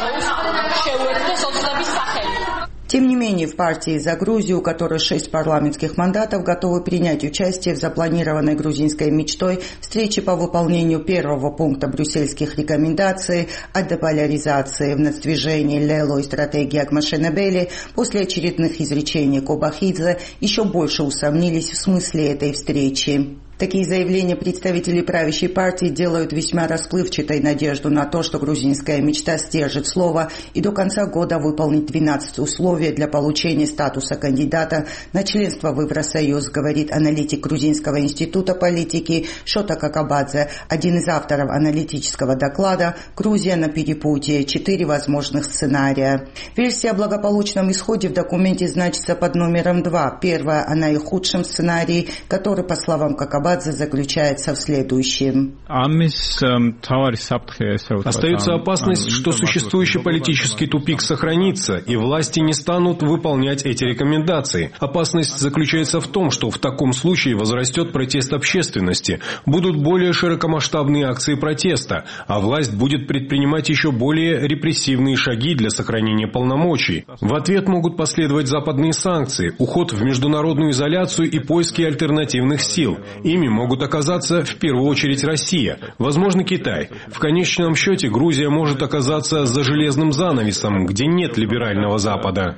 Тем не менее, в партии «За Грузию», у которой 6 парламентских мандатов, готовы принять участие в запланированной грузинской мечтой встрече по выполнению 1-го пункта брюссельских рекомендаций о деполяризации в надвижении Лело и стратегии Агмашенебели, после очередных изречений Кобахидзе еще больше усомнились в смысле этой встречи. Такие заявления представителей правящей партии делают весьма расплывчатой надежду на то, что грузинская мечта сдержит слово и до конца года выполнит 12 условий для получения статуса кандидата на членство в Евросоюз, говорит аналитик Грузинского института политики Шота Какабадзе, один из авторов аналитического доклада «Грузия на перепутье. 4 возможных сценария». Версия о благополучном исходе в документе значится под номером 2. Первая о наихудшем сценарии, который, по словам Какабадзе, заключается в следующем. Остается опасность, что существующий политический тупик сохранится, и власти не станут выполнять эти рекомендации. Опасность заключается в том, что в таком случае возрастет протест общественности, будут более широкомасштабные акции протеста, а власть будет предпринимать еще более репрессивные шаги для сохранения полномочий. В ответ могут последовать западные санкции, уход в международную изоляцию и поиски альтернативных сил. Ими могут оказаться в первую очередь Россия, возможно, Китай. В конечном счете Грузия может оказаться за железным занавесом, где нет либерального Запада.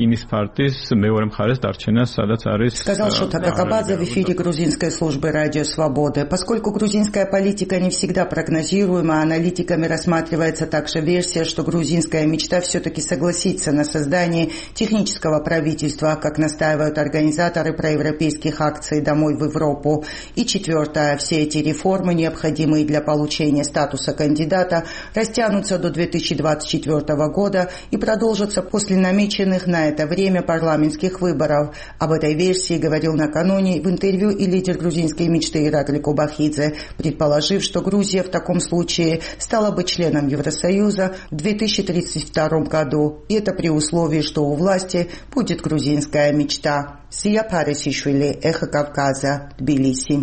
Сказал Шота Какабадзе в эфире грузинской службы «Радио Свободы». Поскольку грузинская политика не всегда прогнозируема, аналитиками рассматривается также версия, что грузинская мечта все-таки согласится на создание технического правительства, как настаивают организаторы проевропейских акций «Домой в Европу». И 4. Все эти реформы, необходимые для получения статуса кандидата, растянутся до 2024 года и продолжатся после намеченных на это время парламентских выборов. Об этой версии говорил накануне в интервью и лидер грузинской мечты Ираклий Кобахидзе, предположив, что Грузия в таком случае стала бы членом Евросоюза в 2032 году. И это при условии, что у власти будет грузинская мечта. Сия Парисишвили, Эхо Кавказа, Тбилиси.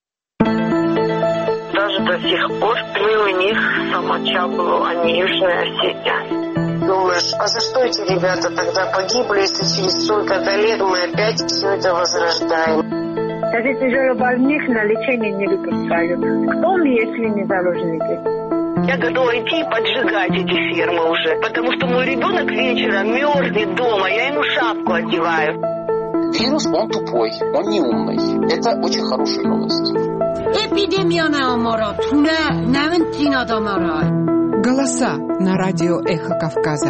Даже до сих пор у них Самачаблу, а не Южная Осетия. Думаешь, а за что эти ребята тогда погибли, если через столько-то лет мы опять все это возрождаем? Даже тяжелобольных на лечение не выпускают. Кто мы, если не заложники? Я готова идти и поджигать эти фермы уже, потому что мой ребенок вечером мерзнет дома, я ему шапку одеваю. Вирус, он тупой, он не умный. Это очень хорошая новость. Голоса на радио «Эхо Кавказа».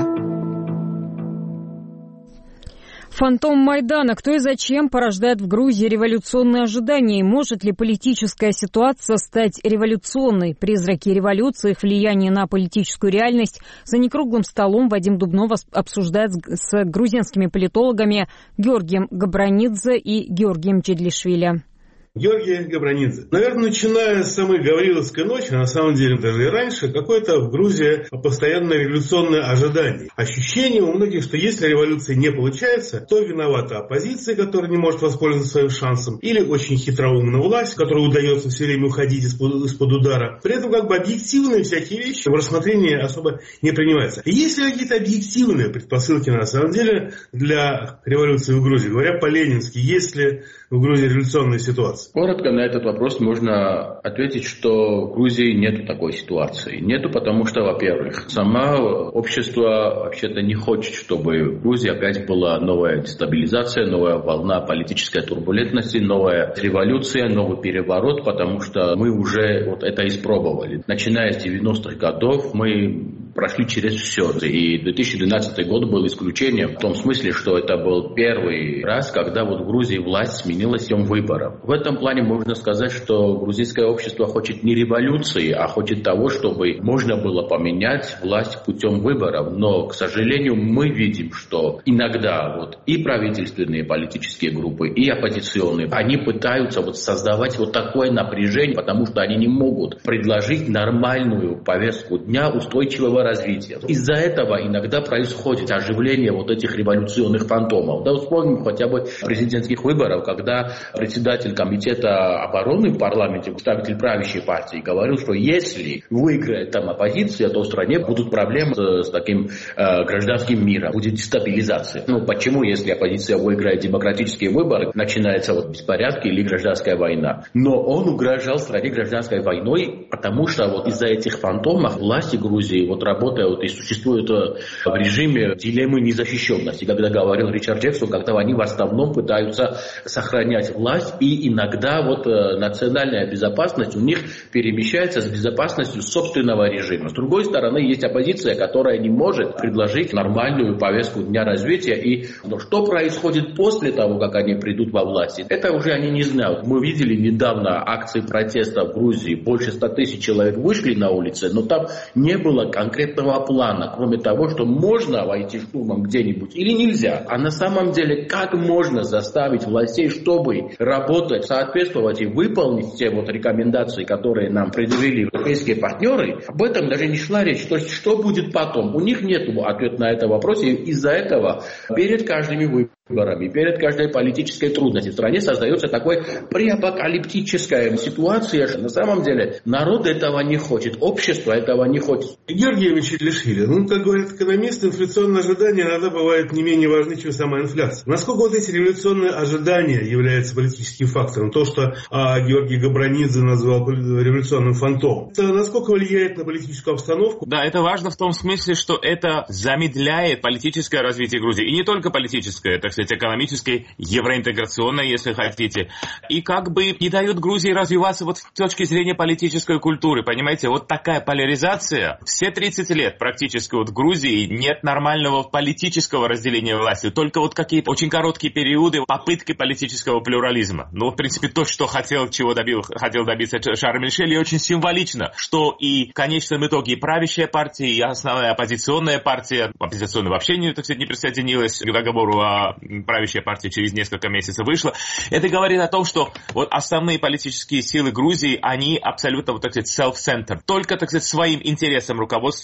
Фантом Майдана. Кто и зачем порождает в Грузии революционные ожидания? И может ли политическая ситуация стать революционной? Призраки революции, их влияние на политическую реальность за некруглым столом Вадим Дубнов обсуждает с грузинскими политологами Георгием Габранидзе и Георгием Чедлишвили. Георгий Габранидзе. Наверное, начиная с самой Гавриловской ночи, а на самом деле даже и раньше, какое-то в Грузии постоянное революционное ожидание. Ощущение у многих, что если революция не получается, то виновата оппозиция, которая не может воспользоваться своим шансом, или очень хитроумная власть, которой удается все время уходить из-под удара. При этом как бы объективные всякие вещи в рассмотрении особо не принимаются. Есть ли какие-то объективные предпосылки на самом деле для революции в Грузии? Говоря по-ленински, есть ли в Грузии революционная ситуация? Коротко на этот вопрос можно ответить, что в Грузии нету такой ситуации. Нету, потому что, во-первых, сама общество вообще-то не хочет, чтобы в Грузии опять была новая дестабилизация, новая волна политической турбулентности, новая революция, новый переворот, потому что мы уже вот это испробовали. Начиная с 90-х годов мы прошли через все. И 2012 год был исключением в том смысле, что это был первый раз, когда вот в Грузии власть сменилась путем выборов. В этом плане можно сказать, что грузинское общество хочет не революции, а хочет того, чтобы можно было поменять власть путем выборов. Но, к сожалению, мы видим, что иногда вот и правительственные политические группы, и оппозиционные, они пытаются вот создавать вот такое напряжение, потому что они не могут предложить нормальную повестку дня устойчивого развития. Из-за этого иногда происходит оживление вот этих революционных фантомов. Да, вспомним хотя бы президентских выборов, когда председатель комитета обороны в парламенте, представитель правящей партии, говорил, что если выиграет там оппозиция, то в стране будут проблемы с таким гражданским миром, будет дестабилизация. Ну почему, если оппозиция выиграет демократические выборы, начинается вот беспорядки или гражданская война? Но он угрожал стране гражданской войной, потому что вот из-за этих фантомов власти Грузии вот работают и существуют в режиме дилеммы незащищенности. Когда говорил Ричард Джексон, когда они в основном пытаются сохранять власть, и иногда вот национальная безопасность у них перемещается с безопасностью собственного режима. С другой стороны, есть оппозиция, которая не может предложить нормальную повестку дня развития. И что происходит после того, как они придут во власть, это уже они не знают. Мы видели недавно акции протеста в Грузии. Больше 100 тысяч человек вышли на улицы, но там не было конкретного плана, кроме того, что можно войти штурмом где-нибудь или нельзя. А на самом деле, как можно заставить властей, чтобы работать, соответствовать и выполнить те вот рекомендации, которые нам предъявили европейские партнеры, об этом даже не шла речь. То есть, что будет потом? У них нет ответа на этот вопрос, и из-за этого перед каждыми выборами, перед каждой политической трудностью в стране создается такой преапокалиптическая ситуация, что на самом деле народ этого не хочет, общество этого не хочет. Георгий Чедлишвили, как говорят экономисты, инфляционные ожидания иногда бывают не менее важны, чем сама инфляция. Насколько вот эти революционные ожидания являются политическим фактором? То, что Георгий Габранидзе назвал революционным фантомом, это насколько влияет на политическую обстановку? Да, это важно в том смысле, что это замедляет политическое развитие Грузии. И не только политическое, так сказать, экономическое, евроинтеграционное, если хотите. И как бы не дает Грузии развиваться вот с точки зрения политической культуры. Понимаете, вот такая поляризация. Все 30 лет практически вот в Грузии нет нормального политического разделения власти. Только вот какие-то очень короткие периоды попытки политического плюрализма. Ну, в принципе, то, что хотел добиться Шарль Мишель, и очень символично, что и в конечном итоге и правящая партия, и основная оппозиционная партия, оппозиционная вообще не присоединилась к договору, а правящая партия через несколько месяцев вышла. Это говорит о том, что вот основные политические силы Грузии, они абсолютно, вот так сказать, self-centered. Только, так сказать, своим интересам руководствуются,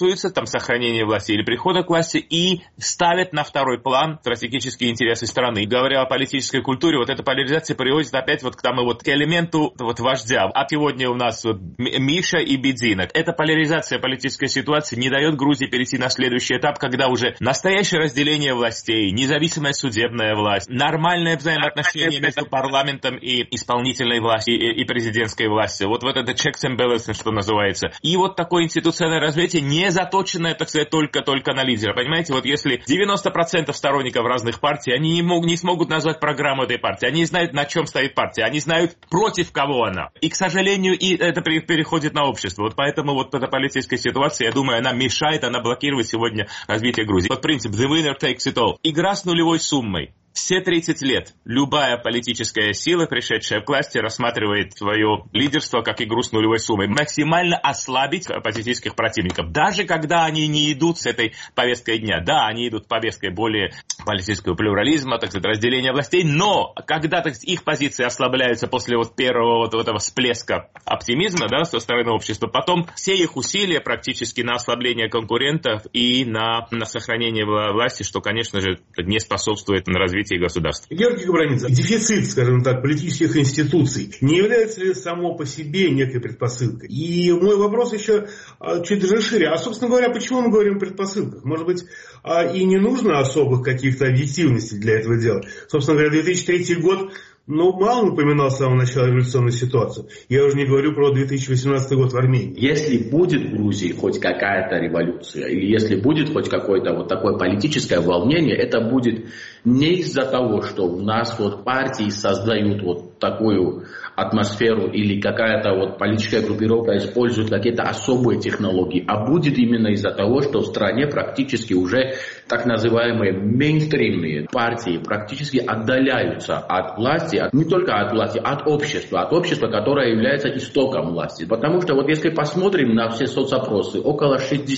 интересуются там сохранением власти или прихода к власти и ставят на второй план стратегические интересы страны. И говоря о политической культуре, вот эта поляризация приводит опять вот к тому вот к элементу вот вождя. А сегодня у нас вот Миша и Бедзина. Эта поляризация политической ситуации не дает Грузии перейти на следующий этап, когда уже настоящее разделение властей, независимая судебная власть, нормальное взаимоотношение между парламентом и исполнительной властью и президентской властью. Вот это checks and balances, что называется. И вот такое институциональное развитие, не заточенное, так сказать, только на лидера. Понимаете, вот если 90% сторонников разных партий, они не смогут назвать программу этой партии, они знают, на чем стоит партия, они знают, против кого она. И, к сожалению, и это переходит на общество. Вот поэтому вот эта политическая ситуация, я думаю, она мешает, она блокирует сегодня развитие Грузии. Вот принцип the winner takes it all. Игра с нулевой суммой. Все 30 лет любая политическая сила, пришедшая к власти, рассматривает свое лидерство как игру с нулевой суммой. Максимально ослабить оппозиционных противников. Даже когда они не идут с этой повесткой дня. Да, они идут с повесткой более политического плюрализма, так сказать, разделения властей. Но когда, так сказать, их позиции ослабляются после вот первого вот этого всплеска оптимизма, да, со стороны общества, потом все их усилия практически на ослабление конкурентов и на сохранение власти, что, конечно же, не способствует развитию государства. Георгий Габранидзе, дефицит, скажем так, политических институций не является ли само по себе некой предпосылкой? И мой вопрос еще чуть даже шире. А, собственно говоря, почему мы говорим о предпосылках? Может быть, и не нужно особых каких-то объективностей для этого дела? Собственно говоря, 2003 год мало напоминал с самого начала революционную ситуацию. Я уже не говорю про 2018 год в Армении. Если будет в Грузии хоть какая-то революция, или если будет хоть какое-то вот такое политическое волнение, это будет не из-за того, что у нас вот партии создают вот такую атмосферу или какая-то вот политическая группировка использует какие-то особые технологии, а будет именно из-за того, что в стране практически уже так называемые мейнстримные партии практически отдаляются от власти, не только от власти, от общества, которое является истоком власти. Потому что вот если посмотрим на все соцопросы, около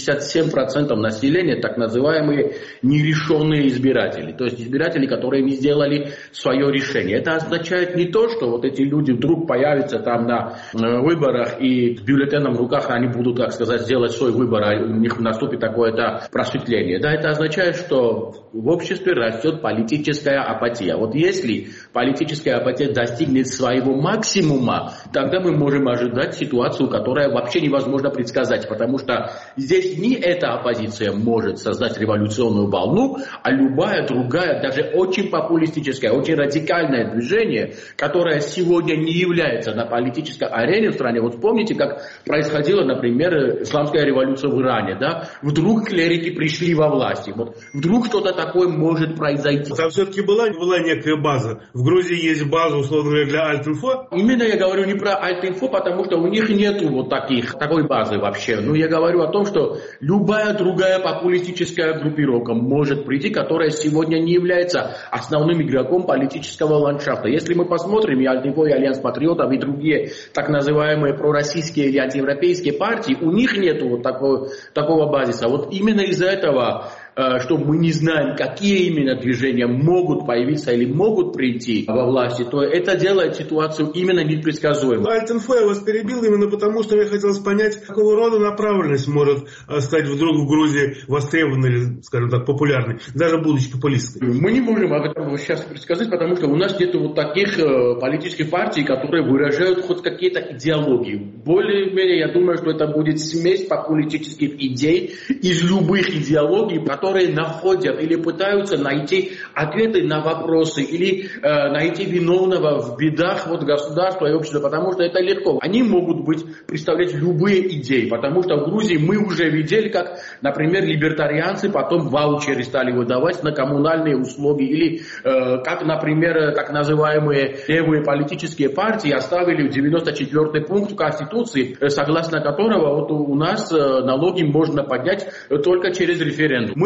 67% населения так называемые нерешенные избиратели, то есть избиратели, которые не сделали свое решение. Это означает не то, что вот эти люди вдруг появятся там на выборах и с бюллетеном в руках они будут, так сказать, сделать свой выбор, а у них наступит какое-то просветление. Да, это означает, что в обществе растет политическая апатия. Вот если политическая апатия достигнет своего максимума, тогда мы можем ожидать ситуацию, которая вообще невозможно предсказать, потому что здесь не эта оппозиция может создать революционную волну, а любая другая, даже очень популистическое, очень радикальное движение, которое сегодня не является на политической арене в стране. Вот вспомните, как происходила, например, исламская революция в Иране. Да? Вдруг клерики пришли во власть. Вот вдруг что-то такое может произойти. Там все-таки была некая база. В Грузии есть база, условно говоря, для Альт-Инфо? Именно я говорю не про Альт-Инфо, потому что у них нету вот такой базы вообще. Но я говорю о том, что любая другая популистическая группировка может прийти, которая сегодня не является основным игроком политического ландшафта. Если мы посмотрим и Альт-Инфо, и Альянс Патриотов, и другие так называемые пророссийские или антиевропейские партии, у них нету вот такого базиса. Вот именно из-за этого, что мы не знаем, какие именно движения могут появиться или могут прийти во власти, то это делает ситуацию именно непредсказуемой. Альт-Инфо я вас перебил именно потому, что мне хотелось понять, какого рода направленность может стать вдруг в Грузии востребованной или, скажем так, популярной, даже будучи популистской. Мы не можем об этом сейчас предсказать, потому что у нас нет вот таких политических партий, которые выражают хоть какие-то идеологии. Более-менее, я думаю, что это будет смесь популистических идей из любых идеологий, которые находят или пытаются найти ответы на вопросы или найти виновного в бедах вот государства и общества, потому что это легко. Они могут представлять любые идеи, потому что в Грузии мы уже видели, как, например, либертарианцы потом ваучеры стали выдавать на коммунальные услуги, или как, например, так называемые левые политические партии оставили 94-й пункт в Конституции, согласно которого вот у нас налоги можно поднять только через референдум. Мы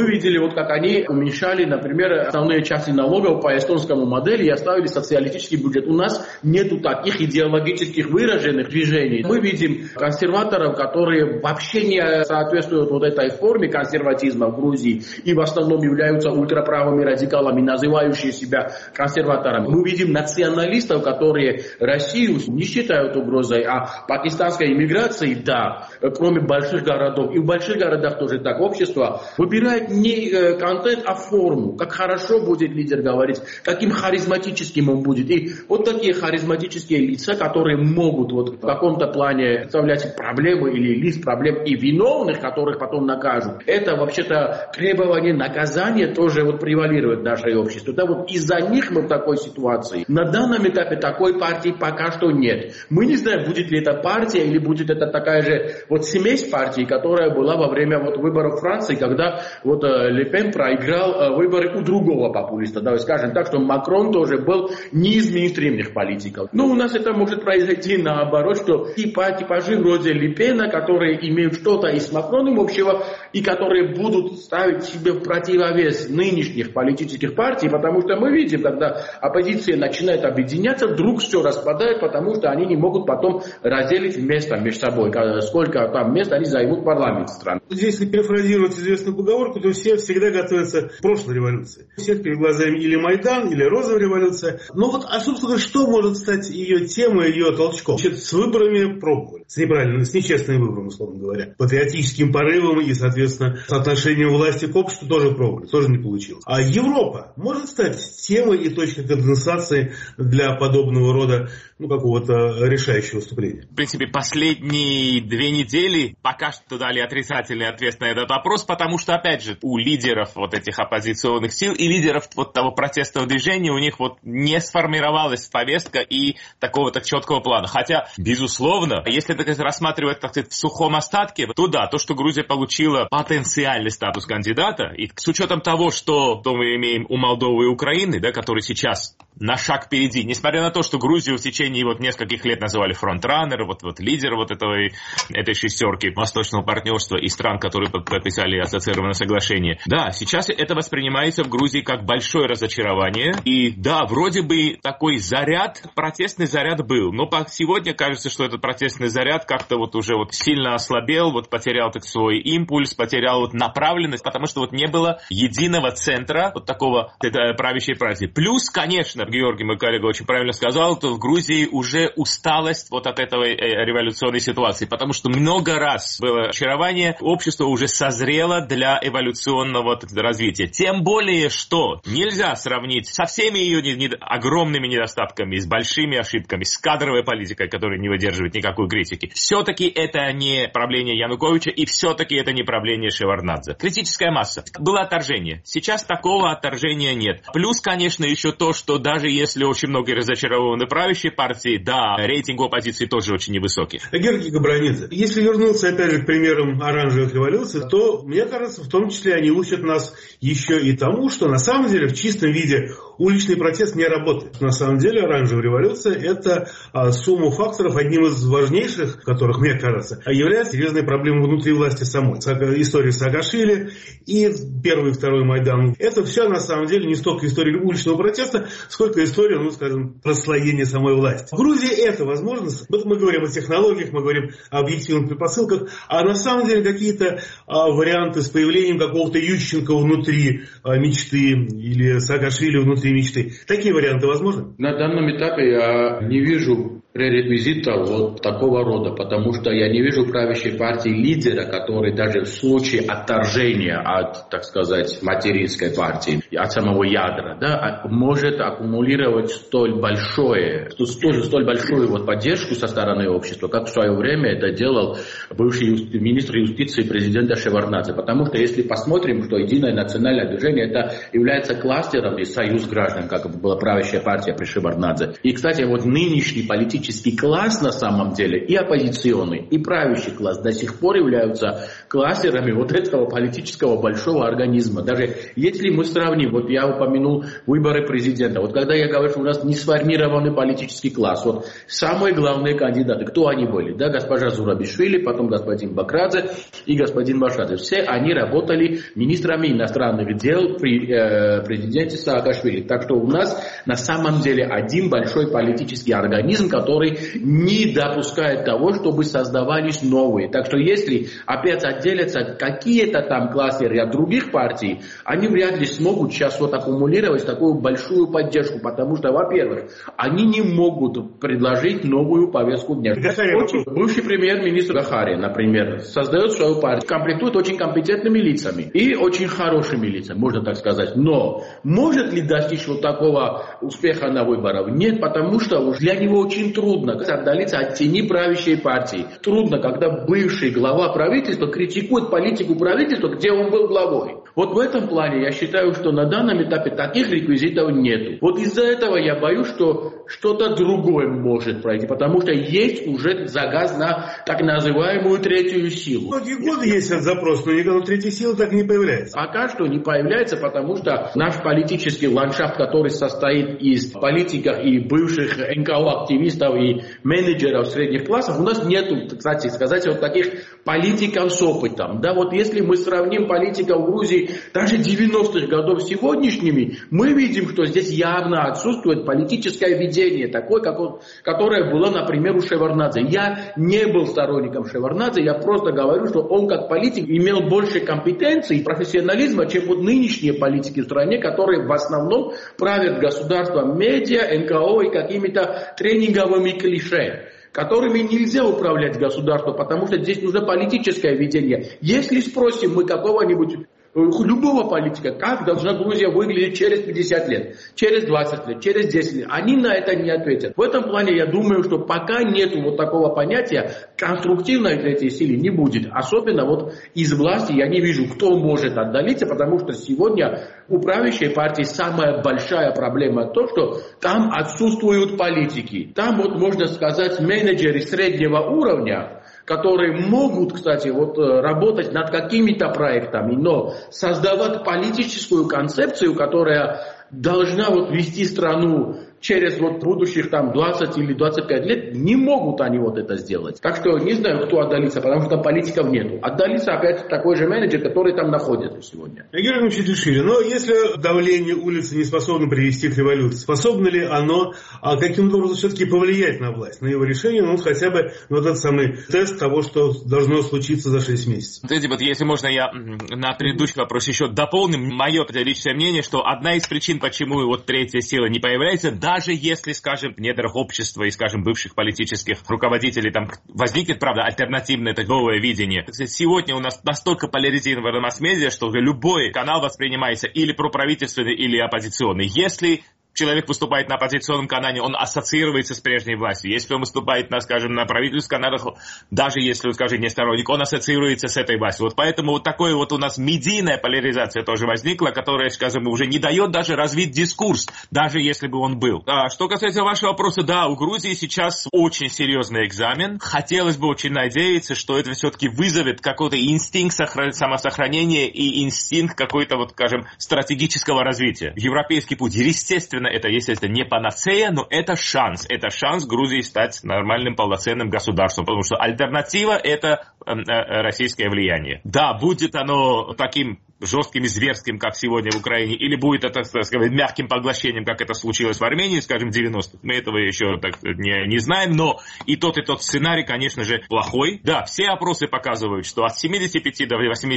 Мы видели, вот как они уменьшали, например, основные части налогов по эстонскому модели и оставили социалистический бюджет. У нас нету таких идеологических выраженных движений. Мы видим консерваторов, которые вообще не соответствуют вот этой форме консерватизма в Грузии и в основном являются ультраправыми радикалами, называющие себя консерваторами. Мы видим националистов, которые Россию не считают угрозой, а пакистанской иммиграции, да, кроме больших городов. И в больших городах тоже так. Общество выбирает не контент, а форму. Как хорошо будет лидер говорить, каким харизматическим он будет. И вот такие харизматические лица, которые могут вот в каком-то плане представлять проблемы или лист проблем и виновных, которых потом накажут. Это вообще-то требование наказания тоже вот превалирует в нашей обществе. Да, вот из-за них мы в такой ситуации. На данном этапе такой партии пока что нет. Мы не знаем, будет ли это партия или будет это такая же вот смесь партий, которая была во время вот выборов в Франции, когда вот Ле Пен проиграл выборы у другого популиста. Да, скажем так, что Макрон тоже был не из мейнстримных политиков. Но у нас это может произойти наоборот, что типажи вроде Ле Пена, которые имеют что-то и с Макроном общего, и которые будут ставить себе в противовес нынешних политических партий, потому что мы видим, когда оппозиция начинает объединяться, вдруг все распадает, потому что они не могут потом разделить место между собой, сколько там мест они займут в парламенте страны. Здесь, если перефразировать известную поговорку, то все всегда готовятся к прошлой революции. У всех перед глазами или Майдан, или Розовая революция. Но вот, а собственно, что может стать ее темой, ее толчком? Значит, с выборами пробовали. С неправильными, с нечестными выборами, условно говоря. Патриотическим порывом и, соответственно, соотношением власти к обществу тоже пробовали. Тоже не получилось. А Европа может стать темой и точкой конденсации для подобного рода, какого-то решающего выступления? В принципе, последние 2 недели пока что дали отрицательный ответ на этот вопрос, потому что, опять же, у лидеров вот этих оппозиционных сил и лидеров вот того протестного движения у них вот не сформировалась повестка и такого-то четкого плана. Хотя, безусловно, если так рассматривать, так сказать, в сухом остатке, то да, то, что Грузия получила потенциальный статус кандидата, и с учетом того, что мы имеем у Молдовы и Украины, да, которые сейчас на шаг впереди, несмотря на то, что Грузию в течение вот нескольких лет называли фронтраннер, вот лидер вот этой шестерки восточного партнерства и стран, которые подписали ассоциированное соглашение. Да, сейчас это воспринимается в Грузии как большое разочарование. И да, вроде бы такой заряд, протестный заряд был. Но сегодня кажется, что этот протестный заряд как-то вот уже вот сильно ослабел, вот потерял так свой импульс, потерял вот направленность, потому что вот не было единого центра вот такого правящей партии. Плюс, конечно, Георгий, мой коллега, очень правильно сказал, то в Грузии уже усталость вот от этой революционной ситуации, потому что много раз было очарование, общество уже созрело для эволюционного развития. Тем более, что нельзя сравнить со всеми ее огромными недостатками, с большими ошибками, с кадровой политикой, которая не выдерживает никакой критики. Все-таки это не правление Януковича, и все-таки это не правление Шеварднадзе. Критическая масса. Было отторжение. Сейчас такого отторжения нет. Плюс, конечно, еще то, что даже если очень многие разочарованы правящей партии, да, рейтинг оппозиции тоже очень невысокий. Георгий Габранидзе, если вернуться опять же к примерам оранжевых революций, то, мне кажется, в том числе они учат нас еще и тому, что на самом деле в чистом виде уличный протест не работает. На самом деле оранжевая революция — это сумма факторов, одним из важнейших, которых, мне кажется, является серьезной проблемой внутри власти самой. История Саакашвили и первый и второй Майдан. Это все на самом деле не столько история уличного протеста, сколько история, расслоения самой власти. В Грузии это возможно. Вот мы говорим о технологиях, мы говорим о объективных предпосылках, а на самом деле какие-то варианты с появлением какого-то Ющенко внутри мечты или Саакашвили внутри мечты. Такие варианты возможны? На данном этапе я не вижу пререквизита вот такого рода, потому что я не вижу правящей партии лидера, который даже в случае отторжения от, так сказать, материнской партии, от самого ядра, да, может аккумулировать столь большую вот поддержку со стороны общества, как в свое время это делал бывший министр юстиции президента Шеварднадзе. Потому что если посмотрим, что Единое национальное движение это является кластером и союз граждан, как была правящая партия при Шеварднадзе. И, кстати, вот нынешний политический политический класс на самом деле, и оппозиционный, и правящий класс до сих пор являются кластерами вот этого политического большого организма. Даже если мы сравним, вот я упомянул выборы президента, вот когда я говорю, что у нас не сформированный политический класс, вот самые главные кандидаты, кто они были? Да, госпожа Зурабишвили, потом господин Бакрадзе и господин Башадзе. Все они работали министрами иностранных дел при президенте Саакашвили. Так что у нас на самом деле один большой политический организм, который не допускает того, чтобы создавались новые. Так что если опять отделятся какие-то там кластеры от других партий, они вряд ли смогут сейчас вот аккумулировать такую большую поддержку, потому что, во-первых, они не могут предложить новую повестку дня. Бывший премьер-министр Гахари, например, создает свою партию, комплектует очень компетентными лицами и очень хорошими лицами, можно так сказать. Но может ли достичь вот такого успеха на выборах? Нет, потому что для него очень трудно отдалиться от тени правящей партии. Трудно, когда бывший глава правительства критикует политику правительства, где он был главой. Вот в этом плане я считаю, что на данном этапе таких реквизитов нету. Вот из-за этого я боюсь, что что-то другое может пройти, потому что есть уже заказ на так называемую третью силу. Многие годы есть этот запрос, но никакой третьей силы так и не появляется. Пока что не появляется, потому что наш политический ландшафт, который состоит из политиков и бывших НКО-активистов и менеджеров средних классов, у нас нету, кстати сказать, вот таких политиков с опытом. Да, вот если мы сравним политиков в Грузии даже 90-х годов с сегодняшними, мы видим, что здесь явно отсутствует политическое видение, такое, которое было, например, у Шеварднадзе. Я не был сторонником Шеварднадзе, я просто говорю, что он как политик имел больше компетенций и профессионализма, чем вот нынешние политики в стране, которые в основном правят государством медиа, НКО и какими-то тренинговыми клише, которыми нельзя управлять государством, потому что здесь нужно политическое видение. Если спросим мы какого-нибудь любого политика, как должна Грузия выглядеть через 50 лет, через 20 лет, через 10 лет, они на это не ответят. В этом плане я думаю, что пока нету вот такого понятия, конструктивной третьей силы не будет. Особенно вот из власти я не вижу, кто может отдалиться, потому что сегодня у правящей партии самая большая проблема то, что там отсутствуют политики. Там вот можно сказать менеджеры среднего уровня, которые могут, кстати, вот работать над какими-то проектами, но создавать политическую концепцию, которая должна вот вести страну через вот будущих там 20 или 25 лет, не могут они вот это сделать. Так что не знаю, кто отдалится, потому что политиков нету. Отдалится опять такой же менеджер, который там находится сегодня. Георгий Мчетишвили, но если давление улицы не способно привести к революции, способно ли оно каким-то образом все-таки повлиять на власть, на его решение, ну хотя бы вот этот самый тест того, что должно случиться за 6 месяцев? Знаете, вот если можно, я на предыдущий вопрос еще дополню. Мое личное мнение, что одна из причин, почему вот третья сила не появляется, даже если, скажем, в недрах общества и, скажем, бывших политических руководителей там возникнет, правда, альтернативное новое видение. Сегодня у нас настолько поляризирована масс-медиа, что любой канал воспринимается или проправительственный, или оппозиционный. Если человек выступает на оппозиционном канале, он ассоциируется с прежней властью. Если он выступает на, скажем, на правительственных каналах, даже если он, скажем, не сторонник, он ассоциируется с этой властью. Вот поэтому вот такое вот у нас медийная поляризация тоже возникла, которая, скажем, уже не дает даже развить дискурс, даже если бы он был. Что касается вашего вопроса, да, у Грузии сейчас очень серьезный экзамен. Хотелось бы очень надеяться, что это все-таки вызовет какой-то инстинкт самосохранения и инстинкт какой-то, вот, скажем, стратегического развития. Европейский путь, естественно, это не панацея, но это шанс. Это шанс Грузии стать нормальным полноценным государством, потому что альтернатива – это российское влияние. Да, будет оно таким жестким и зверским, как сегодня в Украине, или будет это, так сказать, мягким поглощением, как это случилось в Армении, скажем, в 90-х. Мы этого еще так не знаем, но и тот сценарий, конечно же, плохой. Да, все опросы показывают, что от 75 до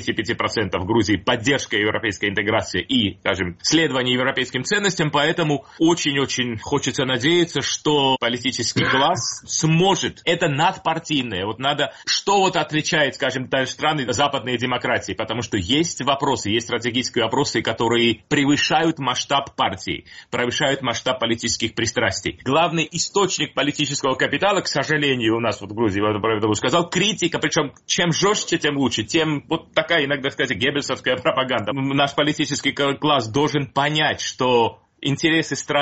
85% в Грузии поддержка европейской интеграции и, скажем, следование европейским ценностям, поэтому очень-очень хочется надеяться, что политический класс сможет. Это надпартийное. Вот надо, что вот отличает, скажем, страны западной демократии, потому что есть вопросы, есть стратегические вопросы, которые превышают масштаб партии, превышают масштаб политических пристрастий. Главный источник политического капитала, к сожалению, у нас вот в Грузии, я бы сказал, критика, причем чем жестче, тем лучше, тем вот такая, иногда, сказать, геббельсовская пропаганда. Наш политический класс должен понять, что интересы страны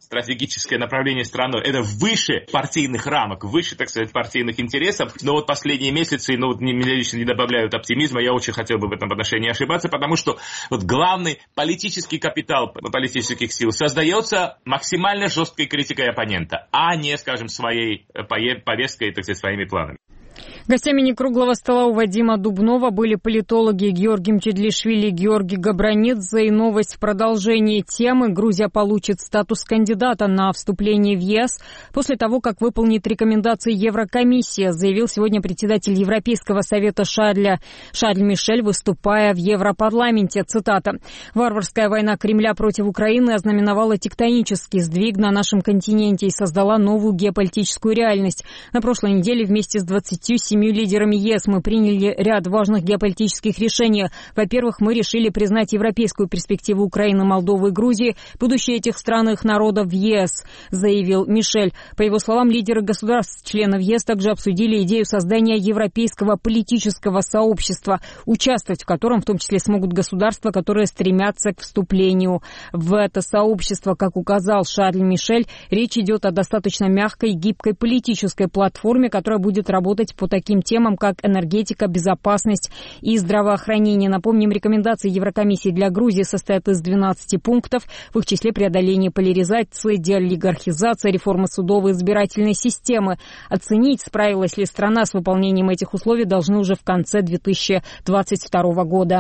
стратегическое направление страны, это выше партийных рамок, выше, так сказать, партийных интересов. Но вот последние месяцы, меня лично не добавляют оптимизма, я очень хотел бы в этом отношении ошибаться, потому что вот главный политический капитал политических сил создается максимально жесткой критикой оппонента, а не, скажем, своей повесткой, так сказать, своими планами. Гостями некруглого стола у Вадима Дубнова были политологи Георгий Мчедлишвили и Георгий Габранидзе. И новость в продолжении темы. Грузия получит статус кандидата на вступление в ЕС после того, как выполнит рекомендации Еврокомиссии, заявил сегодня председатель Европейского совета Шарль Мишель, выступая в Европарламенте. Цитата. «Варварская война Кремля против Украины ознаменовала тектонический сдвиг на нашем континенте и создала новую геополитическую реальность. На прошлой неделе вместе с 27 лидерами ЕС мы приняли ряд важных геополитических решений. Во-первых, мы решили признать европейскую перспективу Украины, Молдовы и Грузии, будущее этих стран и их народов в ЕС», заявил Мишель. По его словам, лидеры государств-членов ЕС также обсудили идею создания европейского политического сообщества, участвовать в котором в том числе смогут государства, которые стремятся к вступлению в это сообщество. Как указал Шарль Мишель, речь идет о достаточно мягкой и гибкой политической платформе, которая будет работать по таким темам, как энергетика, безопасность и здравоохранение. Напомним, рекомендации Еврокомиссии для Грузии состоят из 12 пунктов, в их числе преодоление поляризации, деолигархизация, реформа судовой и избирательной системы. Оценить, справилась ли страна с выполнением этих условий, должны уже в конце 2022 года.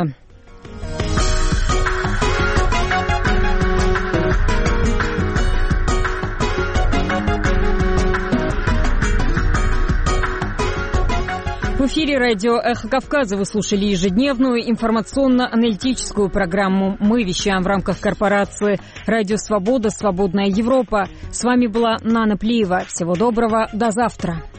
В эфире радио «Эхо Кавказа» вы слушали ежедневную информационно-аналитическую программу. Мы вещаем в рамках корпорации «Радио Свобода. Свободная Европа». С вами была Нана Плиева. Всего доброго. До завтра.